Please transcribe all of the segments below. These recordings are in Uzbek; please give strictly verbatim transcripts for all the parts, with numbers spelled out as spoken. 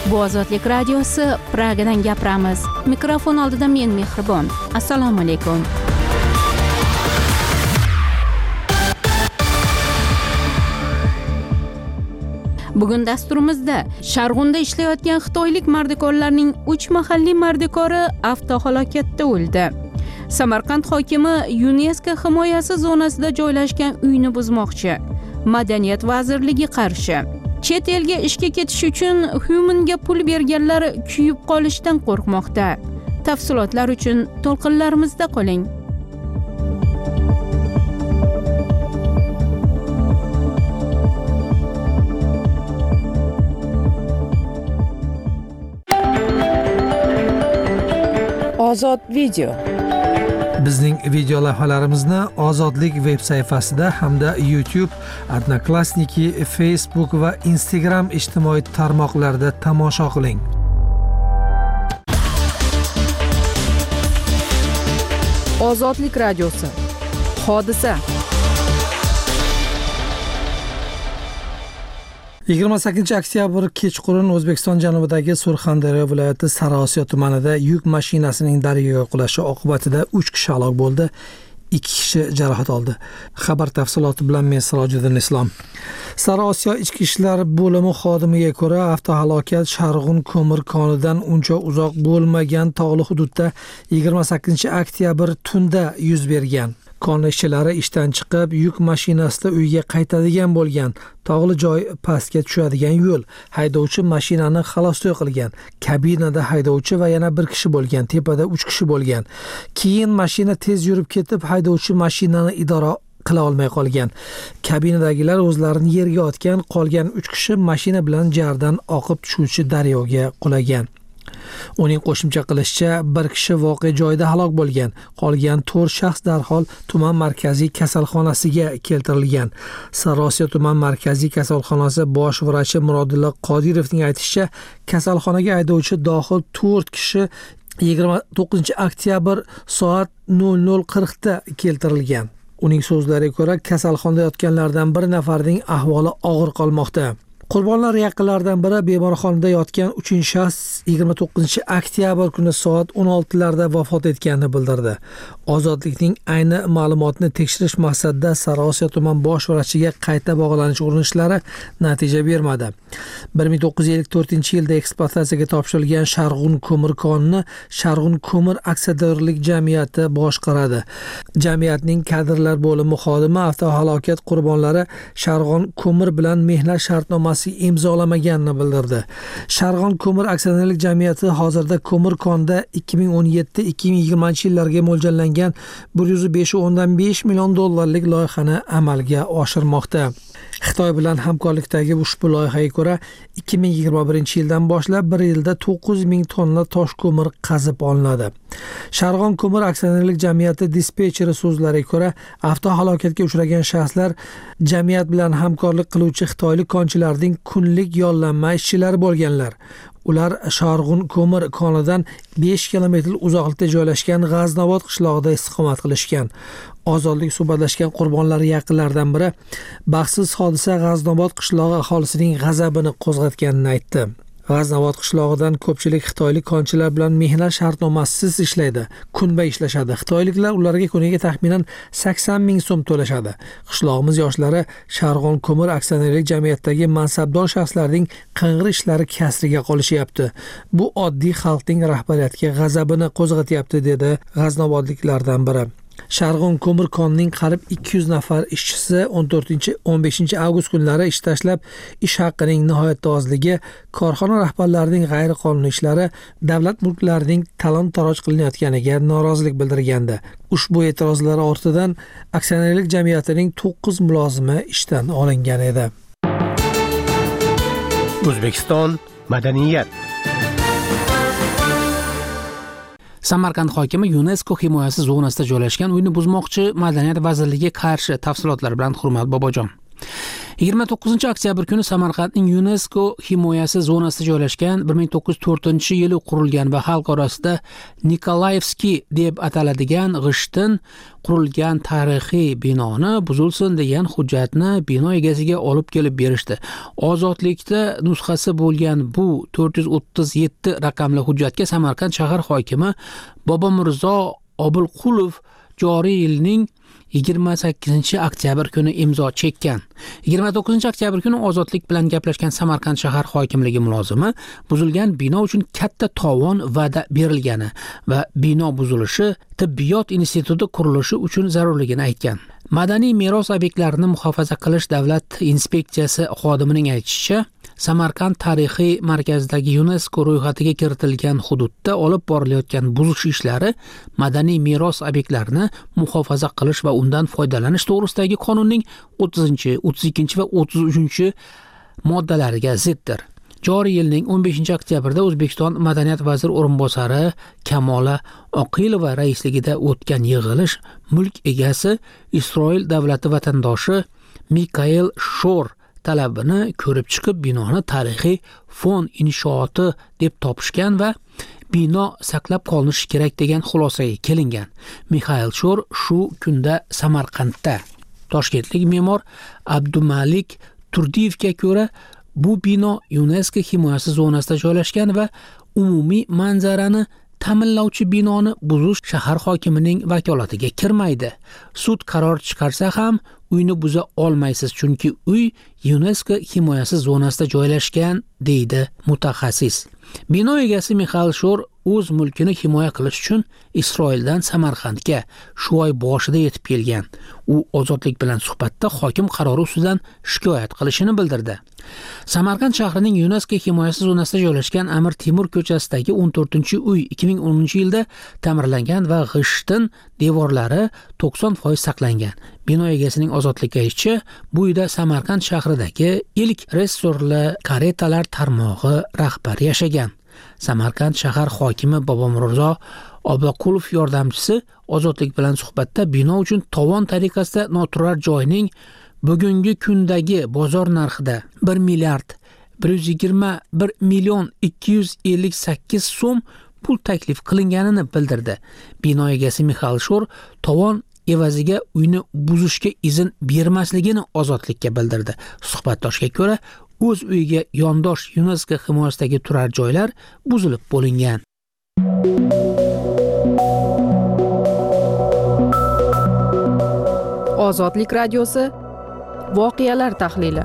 Bu Ozodlik radiosi, Pragadan gapiramiz. Mikrofon oldida men Mehribon. Assalomu alaykum. Bugun dasturimizda Sharg'unda ishlayotgan xitoylik mardikorlarning uch mahalliy mardikori avtohalokatda o'ldi. Samarqand hokimi UNESCO himoyasi zonasida joylashgan uyni buzmoqchi. Madaniyat vazirligi qarshi. Chet elga ishga ketish uchun Human'ga pul berganlar kuyib qolishdan qo'rqmoqda. Tafsilotlar uchun to'lqinlarimizda qoling. Ozod video. Bizning video lavhalarimizni Ozodlik veb sayfasida hamda YouTube, Odnoklassniki, Facebook va Instagram ijtimoiy tarmoqlarida tomosha qiling. Ozodlik radiosi. Hodisa. yigirma sakkizinchi oktyabr kechqurun O'zbekiston janubidagi Surxondaryo viloyati Sariosiyo tumanida yuk mashinasining daryoga qulashi oqibatida uch kishi halok bo'ldi, ikki kishi jarohat oldi. Xabar tafsiloti bilan men Sirojiddin Islom. Sariosiyo ichki ishlar bo'limi xodimiga ko'ra, avtohalokat Sharg'un ko'mir konidan uncha uzoq bo'lmagan tog'li hududda yigirma sakkizinchi oktyabr tunda yuz bergan. Kon ishchilari ishdan chiqib, yuk mashinasida uyga qaytadigan bo'lgan. Tog'li joy pastga tushadigan yo'l. Haydovchi mashinani xalostoy qilgan. Kabinada haydovchi va yana bir kishi bo'lgan. Tepada uch kishi bo'lgan. Keyin mashina tez yurib ketib, haydovchi mashinani idora qila olmay qolgan. Kabinadagilar o'zlarini yerga otgan, qolgan uch kishi mashina bilan jardan oqib tushuvchi daryoga qulagan. Uning qo'shimcha qilishicha, bir kishi voqea joyida halok bo'lgan. Qolgan to'rt shaxs darhol tuman markaziy kasalxonasiga keltirilgan. Sariosiyo tuman markaziy kasalxonasi bosh vrachi Murodilla Qodirovning aytishicha, kasalxonaga haydovchi dohil to'rt kishi yigirma to'qqizinchi oktyabr soat nol nol qirq da keltirilgan. Uning so'zlariga ko'ra, kasalxonada yotganlardan bir nafarining ahvoli og'ir qolmoqda. Qurbonlar yaqinlaridan biri bemorxonada yotgan uchinchi shaxs yigirma to'qqizinchi oktyabr kuni soat o'n olti larda vafot etganini bildirdi. Ozodlikning ayni ma'lumotni tekshirish maqsadida Sariosiyo tuman bosh vrachiga qayta bog'lanish urinishlari natija bermadi. bir ming to'qqiz yuz ellik to'rtinchi yilda ekspluatatsiyaga topshirilgan Sharg'un ko'mir konini Sharg'un ko'mir aksiyadorlik jamiyati boshqaradi. Jamiyatning kadrlar bo'limi xodimi avtohalokat qurbonlari Sharg'un ko'mir bilan mehnat shartnomasi imzolamaganini bildirdi. Sharg'un ko'mir aksionerlik jamiyati hozirda ko'mir konida ikki ming o'n yetti ikki ming yigirmanchi yillarga mo'ljallangan bir yuz besh o'ndan besh million dollarlik loyihani amalga oshirmoqda. Xitoy bilan hamkorlikdagi ushbu loyihaga ko'ra ikki ming yigirma birinchi yildan boshlab bir yilda to'qqiz ming tonna tosh ko'mir qazib olinadi. Sharg'un ko'mir aksionerlik jamiyati dispetcheri so'zlariga ko'ra, avtohalokatga uchragan shaxslar jamiyat bilan hamkorlik qiluvchi xitoylik konchilarning kunlik yollanma ishchilari bo'lganlar. Ular Sharg'un ko'mir konidan besh kilometr uzoqlikda joylashgan G'aznobod qishlog'ida istiqomat qilishgan. Ozodlik suhbatlashgan qurbonlar yaqinlaridan biri baxtsiz hodisa G'aznobod qishlog'i aholisining g'azabini qo'zg'atganini aytdi. G'aznobod qishlog'idan ko'pchilik xitoylik konchilar bilan mehnat shartnomasisiz ishlaydi, kunbay ishlashadi. Xitoyliklar ularga kuniga taxminan sakson ming so'm to'lashadi. Qishlog'imiz yoshlari Sharg'un ko'mir aksionerlik jamiyatidagi mansabdor shaxslarning qing'ir ishlari kasriga qolishyapti. Bu oddiy xalqning rahbariyatiga g'azabini qo'zg'atyapti, dedi G'aznobodliklardan biri. Sharg'un ko'mir konining qariyb ikki yuz nafar ishchisi o'n to'rtinchi o'n beshinchi avgust kunlari ish tashlab, ish haqining nihoyatda ozligi, korxona rahbarlarining g'ayriqonuniy ishlari, davlat mulklarining talon-taroj qilinayotganiga norozilik bildirgandi. Ushbu e'tirozlar ortidan aksionerlik jamiyatining to'qqiz mulozimi ishdan olingan edi. O'zbekiston madaniyat. Samarqand hokimi UNESCO himoyasi zonasida joylashgan uyni buzmoqchi, Madaniyat vazirligiga qarshi. Tafsilotlar bilan Hurmat Bobojon. yigirma to'qqizinchi oktyabr kuni Samarqandning UNESCO himoyasi zonasida joylashgan bir ming to'qqiz yuz to'rtinchi yili qurilgan va xalq orasida Nikolaevskiy deb ataladigan g'ishtdan qurilgan tarixiy binoni buzilsin degan hujjatni bino egasiga olib kelib berishdi. Ozodlikda nusxasi bo'lgan bu to'rt yuz o'ttiz yetti raqamli hujjatga Samarqand shahar hokimi Bobomirzo Obilqulov joriy yilning yigirma sakkizinchi oktyabr kuni imzo chekkan. yigirma to'qqizinchi oktyabr kuni ozodlik bilan gaplashgan Samarqand shahar hokimligi mulozimi buzilgan bino uchun katta tovon va'da berilgani va bino buzilishi tibbiyot instituti qurilishi uchun zarurligini aytgan. Madaniy meros obyektlarini muhofaza qilish davlat inspeksiyasi xodimining aytishicha, Samarqand tarixiy markazidagi UNESCO ro'yxatiga kiritilgan hududda olib borilayotgan buzish ishlari madaniy meros obyektlarini muhofaza qilish va undan foydalanish to'g'risidagi qonunning o'ttizinchi, o'ttiz ikkinchi va o'ttiz uchinchi moddalariga ziddir. Joriy yilning o'n beshinchi oktyabrda O'zbekiston madaniyat vaziri o'rinbosari Kamola Oqilova raisligida o'tgan yig'ilish mulk egasi Isroil davlati vatandoshi Mikael Shor talabini ko'rib chiqib, binoni tarixiy fond inshooti deb topishgan va bino saqlab qolinishi kerak degan xulosaga kelingan. Mixail Shor shu kunda Samarqandda. Toshkentlik me'mor Abdumalik Turdiyevga ko'ra, bu bino UNESCO himoyasi zonasida joylashgan va umumiy manzarani ta'minlovchi binoni buzish shahar hokimining vakolatiga kirmaydi. Sud qaror chiqarsa ham uyni buza olmaysiz, chunki uy UNESCO himoyasi zonasida joylashgan, deydi mutaxassis. Bino egasi Mixail Shor o'z mulkini himoya qilish uchun Isroildan Samarqandga shu oy boshida yetib kelgan. U ozodlik bilan suhbatda hokim qarori ustidan shikoyat qilishini bildirdi. Samarqand shahrining UNESCO himoyasi zonasida joylashgan Amir Temur ko'chasidagi o'n to'rtinchi uy ikki ming o'ninchi yilda ta'mirlangan va g'ishtdan devorlari to'qson foiz saqlangan. Bino egasining ozodlikka aytishicha, bu uyda Samarqand shahridagi ilk restorli karetalar tarmog'i rahbari yashagan. Samarqand shahar hokimi Bobomirzo Obilqulov yordamchisi ozodlik bilan suhbatda bino uchun tovon tariqasida noturar joyning bugungi kundagi bozor narxida bir milliard bir yuz yigirma bir million ikki yuz ellik sakkiz so'm pul taklif qilinganini bildirdi. Bino egasi Mixail Shor tovon evaziga uyni buzishga izn bermasligini ozodlikka bildirdi. Suhbatdoshga ko'ra, o'z uyiga yondosh UNESCO himoyasidagi turar joylar buzilib bo'lingan. Ozodlik radiosi voqealar tahlili.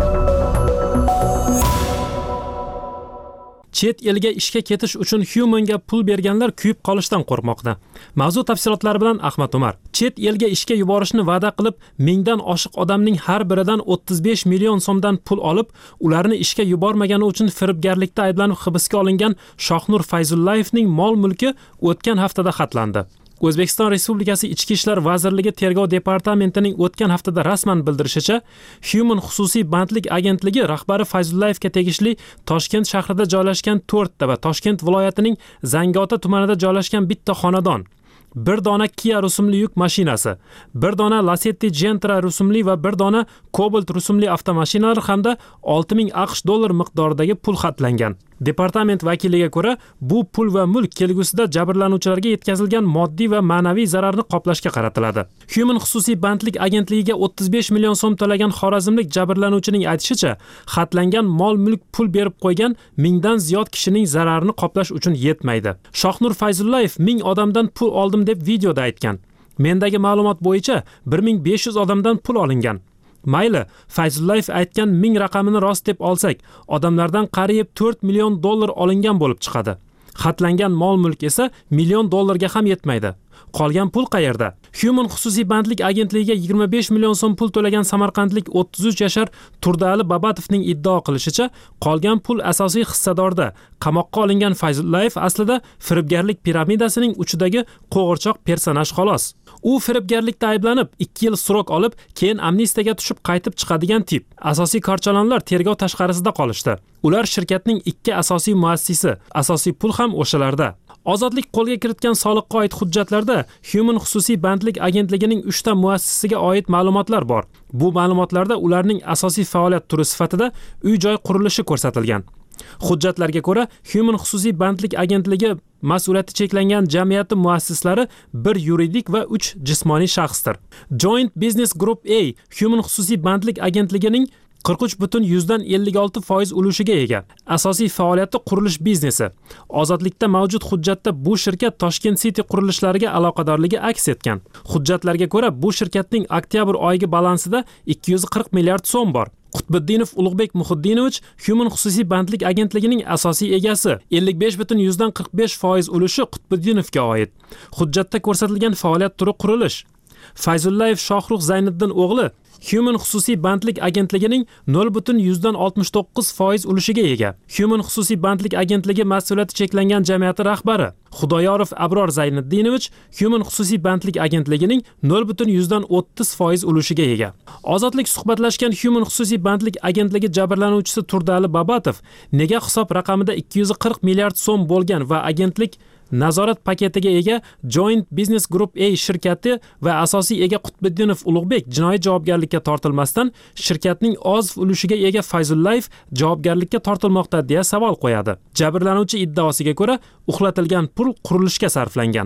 Chet elga ishga ketish uchun Human'ga pul berganlar kuyib qolishdan qo'rqmoqda. Mavzu tafsilotlari bilan Ahmad Umar. Chet elga ishga yuborishni va'da qilib, mingdan oshiq odamning har biridan o'ttiz besh million so'mdan pul olib, ularni ishga yubormagani uchun firibgarlikda ayblanib hibsga olingan Shohnur Fayzullayevning mol-mulki o'tgan haftada xatlandi. O'zbekiston Respublikasi Ichki ishlar vazirligi Tergov departamentining o'tgan haftada rasman bildirishicha, Human xususiy bandlik agentligi rahbari Fayzullayevga tegishli Toshkent shahrida joylashgan to'rtta va Toshkent viloyatining Zangiota tumanida joylashgan bitta xonadon, bir dona Kia rusumli yuk mashinasi, bir dona Lacetti Gentra rusumli va bir dona Cobalt rusumli avtomashinalar hamda olti ming aqsh dollar miqdoridagi pul xatlangan. Departament vakiliga ko'ra, bu pul va mulk kelgusida jabrlanuvchilarga yetkazilgan moddiy va ma'naviy zararni qoplashga qaratiladi. Human xususiy bandlik agentligiga o'ttiz besh million so'm to'lagan xorazmlik jabrlanuvchining aytishicha, xatlangan mol-mulk pul berib qo'ygan mingdan ziyod kishining zararini qoplash uchun yetmaydi. Shohnur Fayzullayev ming odamdan pul oldim deb videoda aytgan. Mendagi ma'lumot bo'yicha bir ming besh yuz odamdan pul olingan. Mayli, Fayzullayev aytgan ming raqamini rost deb olsak, odamlardan qariyb to'rt million dollar olingan bo'lib chiqadi. Xatlangan mol-mulk esa million dollarga ham yetmaydi. Qolgan pul qayerda? Human xususiy bandlik agentligiga yigirma besh million so'm pul to'lagan samarqandlik o'ttiz uch yashar Turdali Babatovning iddao qilishicha, qolgan pul asosiy hissadorda. Qamoqqa olingan Fayzullayev aslida firibgarlik piramidasining uchidagi qo'g'irchoq personaj xolos. U firibgarlikda ayblanib, ikki yil surok olib, keyin amnistiyaga tushib qaytib chiqadigan tip. Asosiy korchalonlar tergov tashqarisida qolishdi. Ular shirkatning ikki asosiy muassisi, asosiy pul ham o'shalarda. Ozodlik qo'lga kiritgan soliqqa oid hujjatlarda hujjatlarda Human xususiy bandlik agentligining uchta muassisasiga oid ma'lumotlar bor. Bu ma'lumotlarda ularning asosiy faoliyat turi sifatida uy-joy qurilishi ko'rsatilgan. Hujjatlarga ko'ra, Human xususiy bandlik agentligi mas'uliyati cheklangan jamiyati muassislari bir yuridik va uch jismoniy shaxsdir. Joint Business Group A Human xususiy bandlik agentligining qirq uch butun yuzdan ellik olti foiz ulushiga ega. Asosiy faoliyati qurilish biznesi. Ozodlikda mavjud hujjatda bu shirkat Toshkent City qurilishlariga aloqadorligi aks etgan. Hujjatlarga ko'ra, bu shirkatning oktyabr oyiga balansida ikki yuz qirq milliard so'm bor. Qutbiddinov Ulug'bek Muhiddinovich Human xususiy bandlik agentligining asosiy egasi. ellik besh butun yuzdan qirq besh foiz ulushi Qutbiddinovga oid. Hujjatda ko'rsatilgan faoliyat turi qurilish. Fayzullayev Shohruh Zayniddin o'g'li Human xususiy bandlik agentligining nol butun yuzdan oltmish to'qqiz foiz ulushiga ega. Human xususiy bandlik agentligi mas'uliyati cheklangan jamiyati rahbari Xudoyorov Abror Zayniddinovich Human xususiy bandlik agentligining nol butun yuzdan o'ttiz foiz ulushiga ega. Ozodlik suhbatlashgan Human xususiy bandlik agentligi jabrlanuvchisi Turdali Babatov nega hisob raqamida ikki yuz qirq milliard so'm bo'lgan va agentlik nazorat paketiga ega Joint Business Group A shirkati va asosiy ega Qutbiddinov Ulug'bek jinoiy javobgarlikka tortilmasdan shirkatning oz ulushiga ega Fayzullayev javobgarlikka tortilmoqda deya savol qo'yadi. Jabrlanuvchi iddaosiga ko'ra, uxlatilgan pul qurilishga sarflangan.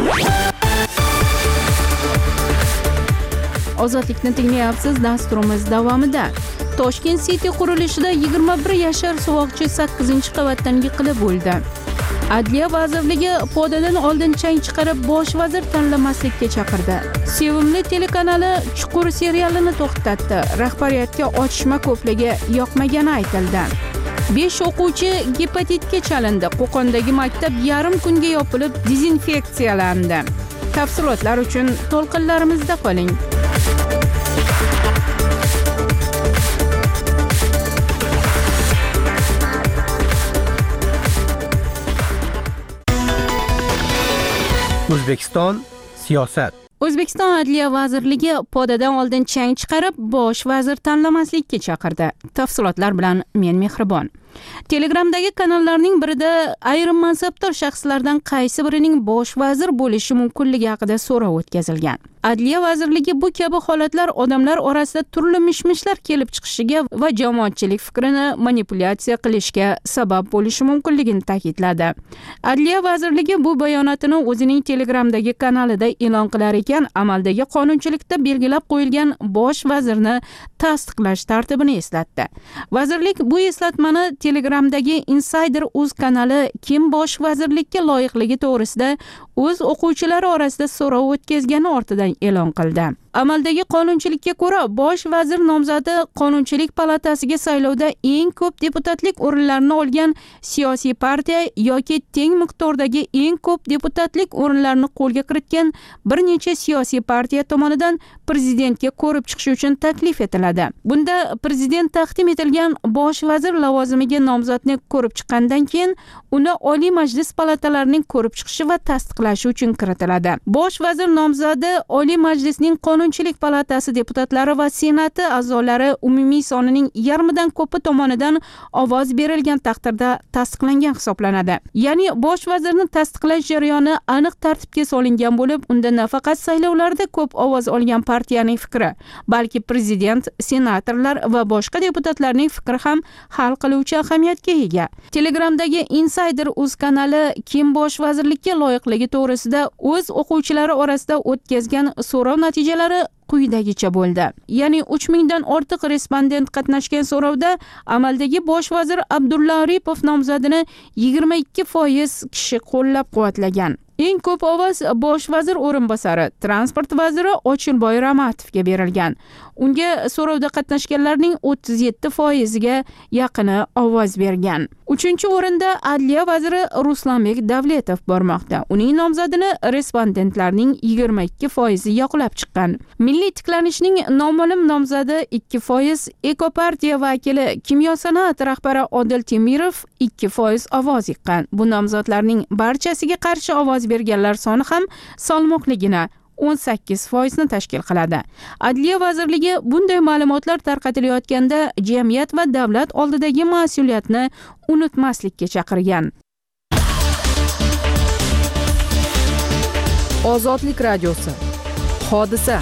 Ozodlikni tinglayapsiz. Dasturimiz davomida Toshkent City qurilishida yigirma bir yashar suvoqchi sakkizinchi qavatdan yiqilib o'ldi. Adliya vazirligi podadan oldin chang chiqarib bosh vazir tanlamaslikka chaqirdi. Sevimli telekanali Chuqur serialini to'xtatdi. Rahbariyatga otishma ko'pligi yoqmagani aytildi. besh o'quvchi gepatitga chalindi. Qo'qondagi maktab yarim kunga yopilib dezinfeksiyalandi. Tafsilotlar uchun to'lqinlarimizda qoling. O'zbekiston siyosat. O'zbekiston Adliya vazirligi podadan oldin chang chiqarib bosh vazir tanlamaslikka chaqirdi. Tafsilotlar bilan men Mehribon. Telegramdagi kanallarning birida ayrim mansabdor shaxslardan qaysi birining bosh vazir bo'lishi mumkinligi haqida so'rov o'tkazilgan. Adliya vazirligi bu kabi holatlar odamlar orasida turli mishmishlar kelib chiqishiga va jamoatchilik fikrini manipulyatsiya qilishga sabab bo'lishi mumkinligini ta'kidladi. Adliya vazirligi bu bayonotini o'zining Telegramdagi kanalida e'lon qilar ekan, amaldagi qonunchilikda belgilab qo'yilgan bosh vazirni tasdiqlash tartibini eslatdi. Vazirlik bu eslatmani Telegramdagi Insider.uz kanali kim bosh vazirlikka loyiqligi to'g'risida o'z o'quvchilari orasida so'rov o'tkazgani ortidan e'lon qildi. Amaldagi qonunchilikka ko'ra bosh vazir nomzodi Qonunchilik palatasiga saylovda eng ko'p deputatlik o'rinlarini olgan siyosiy partiya yoki teng miqdordagi eng ko'p deputatlik o'rinlarini qo'lga kiritgan bir necha siyosiy partiya tomonidan prezidentga ko'rib chiqish uchun taklif etiladi. Bunda prezident taqdim etilgan bosh vazir lavozimiga nomzodni ko'rib chiqqandan keyin uni Oliy Majlis palatalarining ko'rib chiqishi va tasdiqlashi uchun kiritiladi. Bosh vazir nomzodi Oliy Majlisning Qonunchilik palatasi deputatlari va senati a'zolari umumiy sonining yarmidan ko'pi tomonidan ovoz berilgan taqdirda tasdiqlangan hisoblanadi. Ya'ni bosh vazirni tasdiqlash jarayoni aniq tartibga solingan bo'lib, unda nafaqat saylovlarda ko'p ovoz olgan partiyaning fikri, balki prezident, senatorlar va boshqa deputatlarning fikri ham hal qiluvchi ahamiyatga ega. Telegramdagi Insider.uz kanali kim bosh vazirlikka loyiqligi to'g'risida o'z o'quvchilari orasida o'tkazgan so'rov natijalari quyidagicha bo'ldi. Ya'ni uch mingdan ortiq respondent qatnashgan so'rovda amaldagi bosh vazir Abdulla Aripov nomzodini yigirma ikki foiz kishi qo'llab-quvvatlagan. Eng ko'p ovoz bosh vazir o'rinbosari, transport vaziri Ochilboy Ramatovga berilgan. Unga so'rovda qatnashganlarning o'ttiz yetti foiziga yaqini ovoz bergan. uchinchi o'rinda Adliya vaziri Ruslanbek Davletov bormoqda. Uning nomzodini respondentlarning yigirma ikki foizi yoqlab chiqqan. Milliy tiklanishning noma'lum nomzodi ikki foiz, Ekopartiya vakili Kimyo-sanoat rahbari Odil Temirov ikki foiz ovoz yiqqan. Bu nomzodlarning barchasiga qarshi ovoz berganlar soni ham salmoqligina o'n sakkiz foizni tashkil qiladi. Adliya vazirligi bunday ma'lumotlar tarqatilayotganda jamiyat va davlat oldidagi mas'uliyatni unutmaslikka chaqirgan. Ozodlik radiosi. Hodisa.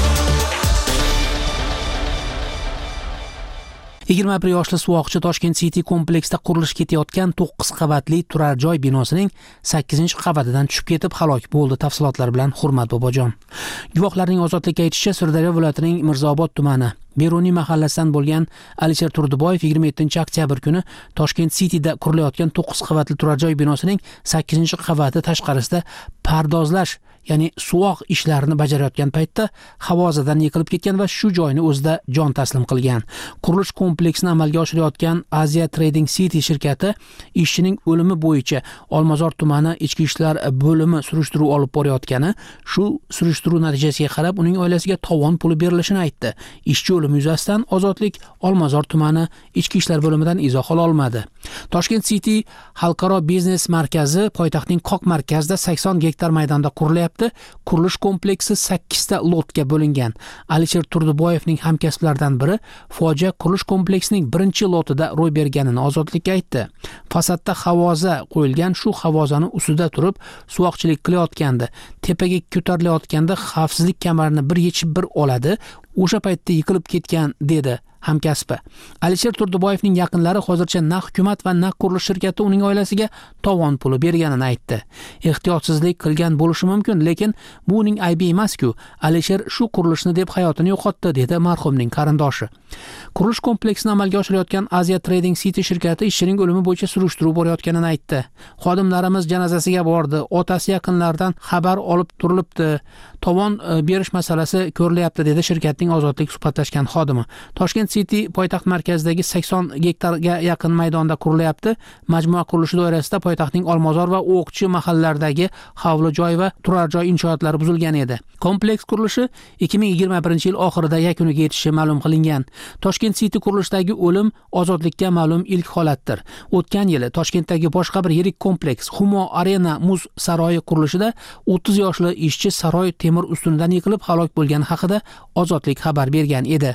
yigirma bir yoshli suvoqchi Toshkent City kompleksida qurilish ketayotgan to'qqiz qavatli turar joy binosining sakkizinchi qavatidan tushib ketib halok bo'ldi. Tafsilotlar bilan Hurmat Bobojon. Guvohlarning Ozodlikka aytishicha, Sirdaryo viloyatining Mirzaobod tumani Beruniy mahallasidan bo'lgan Alisher Turdiboyev yigirma yettinchi oktyabr kuni Toshkent Cityda qurilayotgan to'qqiz qavatli turar joy binosining sakkizinchi qavati tashqarisida pardozlash, ya'ni suvoq ishlarini bajarayotgan paytda havozadan yiqilib ketgan va shu joyni o'zida jon taslim qilgan. Qurilish kompleksini amalga oshirayotgan Asia Trading City shirkati ishchining o'limi bo'yicha Olmazor tumani ichki ishlar bo'limi surishtiruv olib borayotgani, shu surishtiruv natijasiga qarab uning oilasiga tovon puli berilishini aytdi. Ishchi o'limi yuzasidan Ozodlik Olmazor tumani ichki ishlar bo'limidan izoh ola olmadi. Toshkent City xalqaro biznes markazi poytaxtning Qoq markazida sakson gektar maydonda qurilyapti. Qurilish kompleksi sakkiz ta lotga bo'lingan. Alisher Turdiboyevning hamkasblaridan biri fojia qurilish kompleksining birinchi lotida ro'y berganini Ozodlikka aytdi. Fasadda havoza qo'yilgan, shu havozani ustida turib suvoqchilik qilayotgandi. Tepaga ko'tarilayotganda xavfsizlik kamarini bir yechib bir oladi. O'sha paytda yiqilib ketgan dedi hamkasbi. Alisher Turdiboyevning yaqinlari hozircha na hukumat va na qurilish shirkati uning oilasiga tovon puli berganini aytdi. Ehtiyotsizlik qilgan bo'lishi mumkin, lekin bu uning aybi emas-ku. Alisher shu qurilishni deb hayotini yo'qotdi, dedi marhumning qarindoshi. Qurilish kompleksini amalga oshirayotgan Asia Trading City shirkati ishchining o'limi bo'yicha surishtiruv borayotganini aytdi. Xodimlarimiz janozasiga bordi, otasi yaqinlaridan xabar olib turilibdi. Tovon berish masalasi ko'rilyapti, dedi shirkatning Ozodlik suhbatlashgan xodimi. Toshkent City poytaxt markazidagi sakson gektarga yaqin maydonda qurilyapti. Majmua qurilishi doirasida poytaxtning Olmazor va O'qchi mahallalaridagi hovli joy va turar joy inshootlari buzilgan edi. Kompleks qurilishi ikki ming yigirma birinchi yil oxirida yakuniga yetishi ma'lum qilingan. Toshkent City qurilishdagi o'lim Ozodlikka ma'lum ilk holatdir. O'tgan yili Toshkentdagi boshqa bir yirik kompleks Humo Arena muz saroyi qurilishida o'ttiz yoshli ishchi saroy temir ustunidan yiqilib halok bo'lgani haqida Ozodlik xabar bergan edi.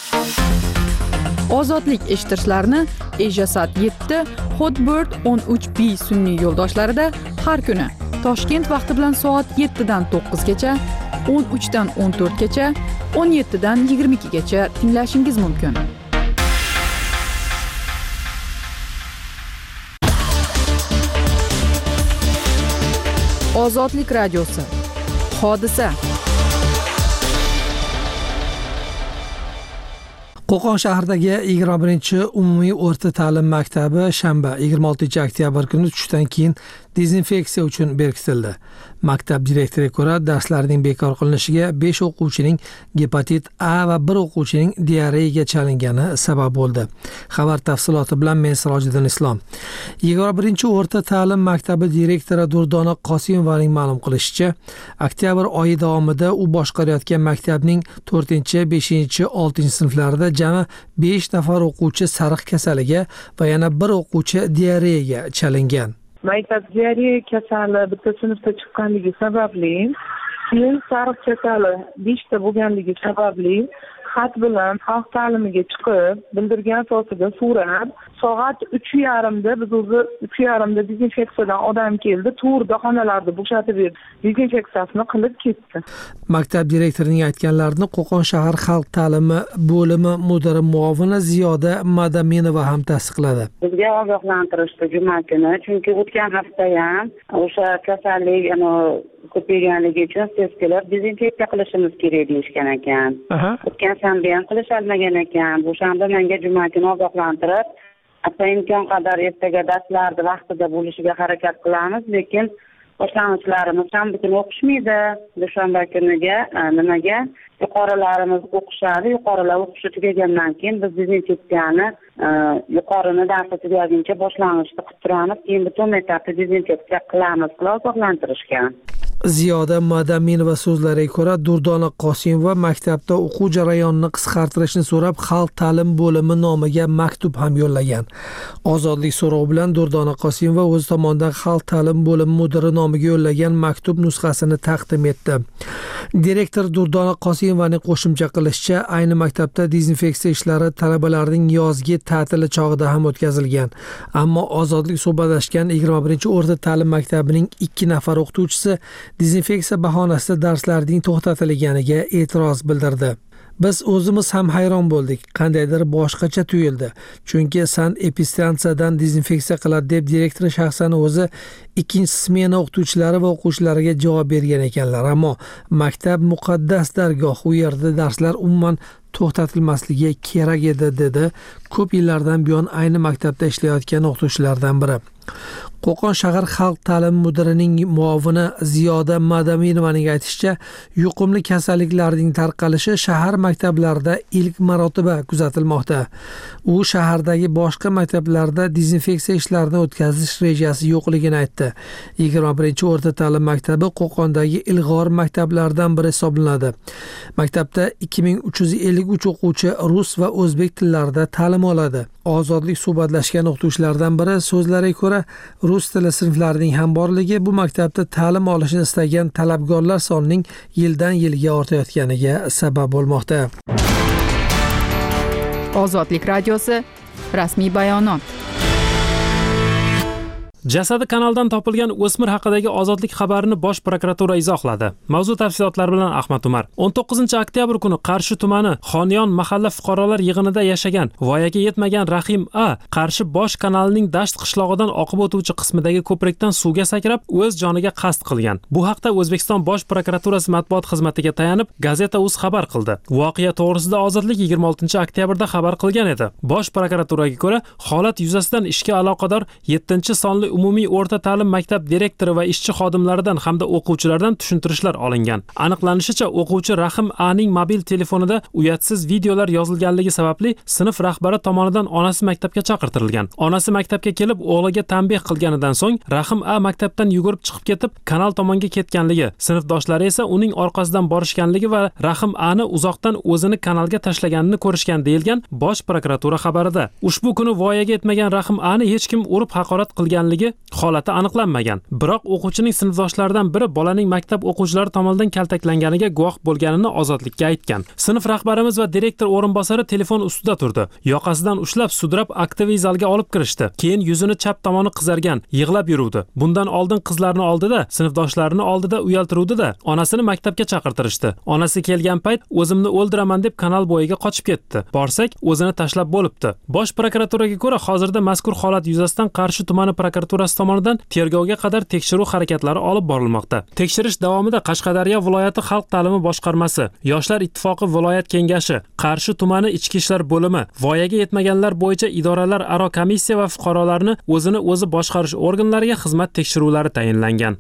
Ozodlik eshittirishlarni Ejasat yetti, Hotbird o'n uch B sun'iy yo'ldoshlarida har kuni Toshkent vaqti bilan soat yettidan to'qqizgacha, o'n uchdan o'n to'rtgacha, o'n yettidan yigirma ikkigacha tinglashingiz mumkin. Ozodlik radiosi. Hodisa. Qo'qon shahridagi yigirma birinchi umumiy o'rta ta'lim maktabi shanba yigirma oltinchi oktyabr kuni tushdan keyin dezinfeksiya uchun berkitildi. Maktab direktoriga ko'ra, darslarning bekor qilinishiga besh o'quvchining gepatit A va bir o'quvchining diareyaga chalingani sabab bo'ldi. Xabar tafsiloti bilan men Sirojiddin Islom. yigirma birinchi o'rta ta'lim maktabi direktori Durdona Qosimovaning ma'lum qilishicha, oktyabr oyi davomida u boshqarayotgan maktabning to'rtinchi, beshinchi, oltinchi sinflarida jami besh nafar o'quvchi sariq kasaliga va yana bir o'quvchi diareyaga chalingan. Maktab diareya kasali bitta sinfda chiqqanligi sababli, keyin sariq kasali beshta bo'lganligi sababli xat bilan xalq ta'limiga chiqib, bildirgan asosida so'rab, soat uch yarimda biz o'zi uch yarimda dezinfeksiyadan odam keldi, to'rda xonalarni bo'shatib berdi, dezinfeksiyasini qilib ketdi. Maktab direktorining aytganlarini Qo'qon shahar xalq ta'limi bo'limi mudiri muovini Ziyoda Madaminova ham tasdiqladi. Bizga ogohlantirishdi juma kuni, chunki o'tgan hafta ham o'sha kasallik, ya'ni ko'payganligi uchun tez kelib dezinfeksiya qilishimiz kerak deyishgan ekan. O'tgan shanba ham qilisholmagan ekan. Bu shanba menga juma kuni ogohlantirib, hatto imkon qadar ertaga darslarni vaqtida bo'lishiga harakat qilamiz, lekin boshlang'ichlarimiz shanba kuni o'qishmaydi. Dushanba kuniga nimaga yuqorilarimiz o'qishadi, yuqorilar o'qishi tugagandan keyin biz dezinfeksiyani yuqorini darsi tugaguncha boshlang'ichda qilib turamiz, keyin butun maktabni dezinfeksiya qilamiz, deb ogohlantirishgan. Ziyoda Madaminova so'zlariga ko'ra, Durdona Qosimova maktabda o'quv jarayonini qisqartirishni so'rab, xalq ta'lim bo'limi nomiga maktub ham yo'llagan. Ozodlik so'rovi bilan Durdona Qosimova o'z tomonidan xalq ta'lim bo'limi mudiri nomiga yo'llagan maktub nusxasini taqdim etdi. Direktor Durdona Qosimovaning qo'shimcha qilishicha, ayni maktabda dezinfeksiya ishlari talabalarning yozgi ta'tili chog'ida ham o'tkazilgan. Ammo Ozodlik suhbatlashgan yigirma birinchi o'rta ta'lim maktabining ikki nafar o'qituvchisi dezinfeksiya bahonasida darslarning to'xtatilganiga e'tiroz bildirdi. Biz o'zimiz ham hayron bo'ldik, qandaydir boshqacha tuyuldi. Chunki san epistansiyadan dezinfeksiya qiladi deb direktor shaxsan o'zi ikkinchi smena o'qituvchilari va o'quvchilariga javob bergan ekanlar. Ammo maktab muqaddas dargoh, u yerda darslar umuman to'xtatilmasligi kerak edi, dedi ko'p yillardan buyon ayni maktabda ishlayotgan o'qituvchilardan biri. Qo'qon shahar xalq ta'limi mudirining muovini Ziyoda Madaminovaning aytishicha, yuqumli kasalliklarning tarqalishi shahar maktablarida ilk marotaba kuzatilmoqda. U shahardagi boshqa maktablarda dezinfeksiya ishlarini o'tkazish rejasi yo'qligini aytdi. yigirma birinchi o'rta ta'lim maktabi Qo'qondagi ilg'or maktablardan biri hisoblanadi. Maktabda ikki ming uch yuz ellik uch o'quvchi rus va o'zbek tillarida ta'lim oladi. Ozodlik suhbatlashgan o'qituvchilardan biri so'zlariga ko'ra, rus tili sinflarining ham borligi bu maktabda ta'lim olishni istagan talabgorlar sonining yildan yilga ortayotganiga sabab bo'lmoqda. Ozodlik radiosi rasmiy bayonot. Jasadi kanaldan topilgan o'smir haqidagi ozodlik xabarini Bosh prokuratura izohladi. Mavzu tafsilotlari bilan Ahmad Umar. o'n to'qqizinchi oktyabr kuni Qarshi tumani Xoniyon mahalla fuqarolar yig'inida yashagan, voyaga yetmagan Rahim A Qarshi bosh kanalining Dasht qishlog'idan oqib o'tuvchi qismidagi ko'prikdan suvga sakrab, o'z joniga qasd qilgan. Bu haqda O'zbekiston Bosh prokuraturasi matbuot xizmatiga tayanib, Gazeta.uz xabar qildi. Voqea to'g'risida Ozodlik yigirma oltinchi oktyabrda xabar qilgan edi. Bosh prokuraturaga ko'ra, holat yuzasidan ishga aloqador yettinchi sonli umumiy o'rta ta'lim maktab direktori va ishchi xodimlaridan hamda o'quvchilardan tushuntirishlar olingan. Aniqlanishicha, o'quvchi Rahim A ning mobil telefonida uyatsiz videolar yozilganligi sababli sinf rahbari tomonidan onasi maktabga chaqirtirilgan. Onasi maktabga kelib o'g'liga tanbeh qilganidan so'ng Rahim A maktabdan yugurib chiqib ketib, kanal tomonga ketganligi, sinfdoshlari esa uning orqasidan borishganligi va Rahim A ni uzoqdan o'zini kanalga tashlaganini ko'rishgan deyilgan Bosh prokuratura xabarida. Ushbu kuni voyaga yetmagan Rahim A ni hech kim urib haqorat qilganligi holati aniqlanmagan. Biroq o'quvchining sinfdoshlaridan biri bolaning maktab o'quvchilari tomonidan kaltaklanganiga guvoh bo'lganini Ozodlikka aytgan. Sinf rahbarimiz va direktor o'rinbosari telefon ustida turdi. Yoqasidan ushlab sudrab aktiviy zalga olib kirishdi. Keyin yuzini chap tomoni qizargan, yig'lab yuruvdi. Bundan oldin qizlarni oldida, sinfdoshlarini oldida uyaltiruvdi-da, onasini maktabga chaqirtirishdi. Onasi kelgan payt o'zimni o'ldiraman deb kanal bo'yiga qochib ketdi. Borsak, o'zini tashlab bo'libdi. Bosh prokuraturaga ko'ra, hozirda mazkur holat yuzasidan Qarshi tumani prokuraturasi tomonidan tergovga qadar tekshiruv harakatlari olib borilmoqda. Tekshirish davomida Qashqadaryo viloyati xalq ta'limi boshqarmasi, Yoshlar ittifoqi viloyat kengashi, Qarshi tumani ichki ishlar bo'limi, voyaga yetmaganlar bo'yicha idoralar aro komissiya va fuqarolarni o'zini o'zi boshqarish organlariga xizmat tekshiruvlari tayinlangan.